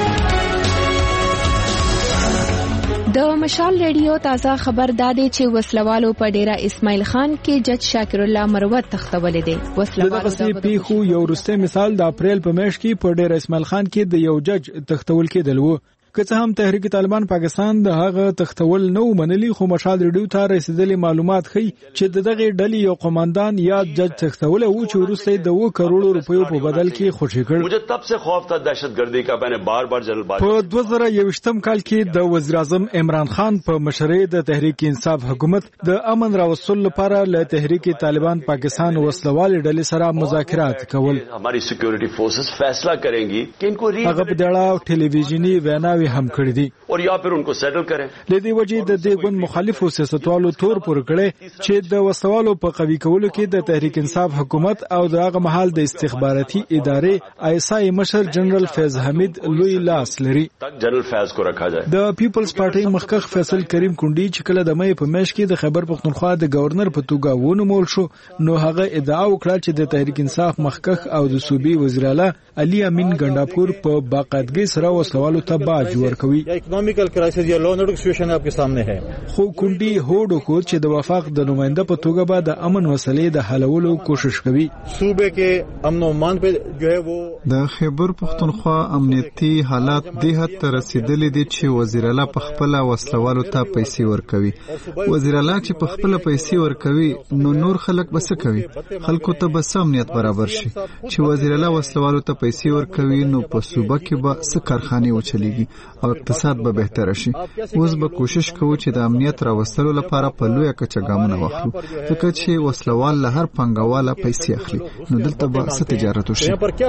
Speaker 13: د مشال ریډیو تازه خبر داده چې وسلوالو په ډیره اسماعیل خان کې جج شاکر الله مروت تختولې دي. وسلوالو د
Speaker 2: پیښو یو وروستی مثال د اپریل په میاشت کې په ډیره اسماعیل خان کې د یو جج تختول کېدل وو. که څه هم تحریک طالبان پاکستان د هغه تختول نو منلي خو مشال ریډیو ته رسیدلي معلومات ښيي چې دغه ډلې یو قومندان یا جج تختول او چې وروسته د 2 کروڑ روپیو په بدل کې خوشی کړ.
Speaker 17: مجھے تب سے خوف تھا دہشتگردی کا. میں نے بار بار جنرل بات
Speaker 2: په 2021 کال کې د وزیر اعظم عمران خان په مشرۍ د تحریک انصاف حکومت د امن راوستلو لپاره له تحریک طالبان پاکستان وسلوال ډلې سره مذاکرات کول.
Speaker 17: ہماری سکیورٹی فورسز فیصلہ کریں گی کہ ان کو
Speaker 2: هغه په دړه ټلویزیونی ویناوي هم کړی دي
Speaker 17: او یا پھر ان کو سیټل کریں.
Speaker 2: لدی وجې د دې ګوند مخالفو سیاستوالو تور پر کړي چې د وسوالو په قوی کولو کې د تحریک انصاف حکومت او د هغه محل د استخباراتي ادارې ایسای مشر جنرال فیض حمید لوی لاس لري.
Speaker 17: جنرال فیض کو رکھا جائے.
Speaker 2: د پیپلز پارټي مخکخ فیصل کریم کونډي چې کله د مې په میاشت کې د خیبر پختونخوا د گورنر په توګه ونومول شو نو هغه ادعا وکړه چې د تحریک انصاف مخکخ او د صوبې وزیر اعلی علي امین ګنداپور په باقاعدګۍ سره وسوالو ته باج ورکوي.
Speaker 20: اکنامیکل کرائسس یا لا اینڈ آرڈر سچویشن آپ کے سامنے ہے.
Speaker 2: خو کونډي هوډ کو چې د وفاق د نماینده په توګه به د امن مسلې د حلولو کوشش کوي.
Speaker 20: صوبے کې امن و امان په جو ہے وہ
Speaker 8: د خیبر پختونخوا امنیتي حالات د حد ته رسیدلي دي چې وزیر اعلی په خپل وسلوالو ته پیسې ورکوي. وزیر اعلی چې په خپل پیسې ورکوي نو نور خلک بس کوي. خلکو ته به امنیت برابر شي. چې وزیر اعلی وسلوالو ته پیسې ورکوي نو په صوبه کې به څه کارخانه وچلیږي او اقتصاد به بهتر شي. اوس به کوشش کوو چې د امنیت راوستلو لپاره په لویه کچه ګامونه واخلو ځکه چې وسلوال له هر پنګواله پیسې اخلي نو دلته به څه تجارت وشي.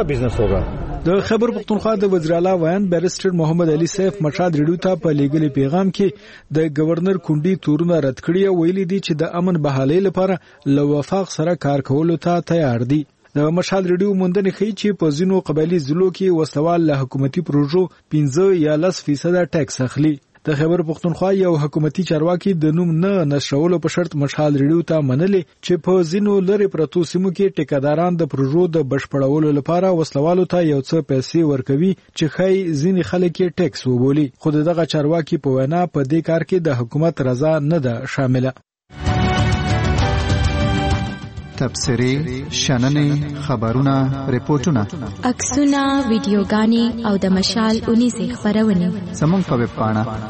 Speaker 2: د خیبر پختونخوا د وزیر اعلی ویان بیرسټر محمد علي سیف مشال ریډیو ته په لیګل پیغام کې د گورنر کونډي تورونه رد کړی او ویلي دي چې د امن بحالۍ لپاره له وفاق سره کار کولو ته تیار دي. د مشال ریډیو موندنې ښیي چې په ځینو قبایلي ضلعو کې وسوال له حکومتي پروژو 15 یا 10% ټیکس اخلي. د خیبر پختونخوا یو حکومتي چارواکي د نوم نه نشرولو په شرط مشال ریډیو ته منلې چې په ځینو لری پرتو سیمو کې ټیکاداران د پروژو د بشپړولو لپاره وسلوالو ته یو څه پیسې ورکوي چې خای ځینې خلک یې ټیکس وبولي. خو دغه چارواکي په وینا په دې کار کې د حکومت رضا نه ده شامله.
Speaker 8: تبصرې، شننې، خبرونه، ریپورتونه،
Speaker 13: عکسونه، ویډیوګانې او د مشال 19 خبرونه
Speaker 8: زموږ په ویب پاڼه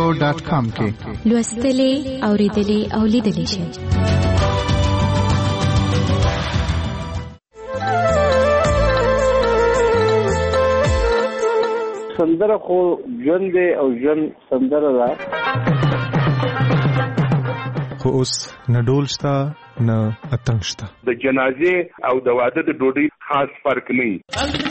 Speaker 8: mashalradio.com کې
Speaker 13: لوستلې، اوریدلې او لیدلې شئ.
Speaker 4: سندره خو ژوند دی او ژوند سندره ده.
Speaker 9: خو اوس نه ډول شته نه اتڼ شته.
Speaker 22: د جنازې او د واده د ډوډۍ خاص فرق نه وي.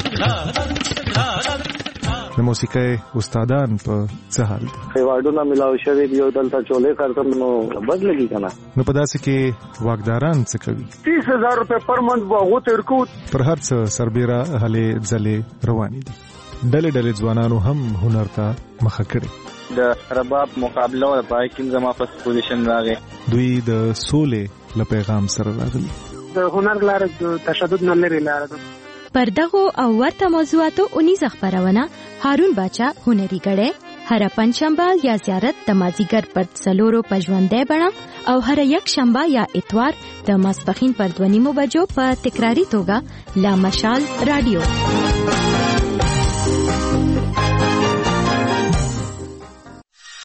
Speaker 9: د موسیقۍ استادان په څه حال دي؟
Speaker 4: خیواډونه ملاوي شوي دي او دلته چولې کارتم نو بد لګي کنه.
Speaker 9: نو په داسې کې واګداران څه کوي؟
Speaker 4: 30,000 روپے پر منث واغو تر کو
Speaker 9: پر هر څه سربېره هلې ځلې روانې دي. ډلې ډلې ځوانانو هم هنر ته مخه کړې.
Speaker 23: د رباب مقابله او پای کې زما په پوزیشن راغی.
Speaker 9: دوی د سولې له پیغام سره راغلي.
Speaker 24: د هنر لار د تشدد نه لري لار ده.
Speaker 26: پر دغه او ورته موضوعاتو اونیزه خبرونه هارون باچا هنري غړې هر پنځشنبه یا زیارت د مازیګر پر څلورو پژوندې بڼه او هر یک شنبه یا اتوار د ماسپخین پر 2:30 بجو په تکراری توګه لا مشال رادیو.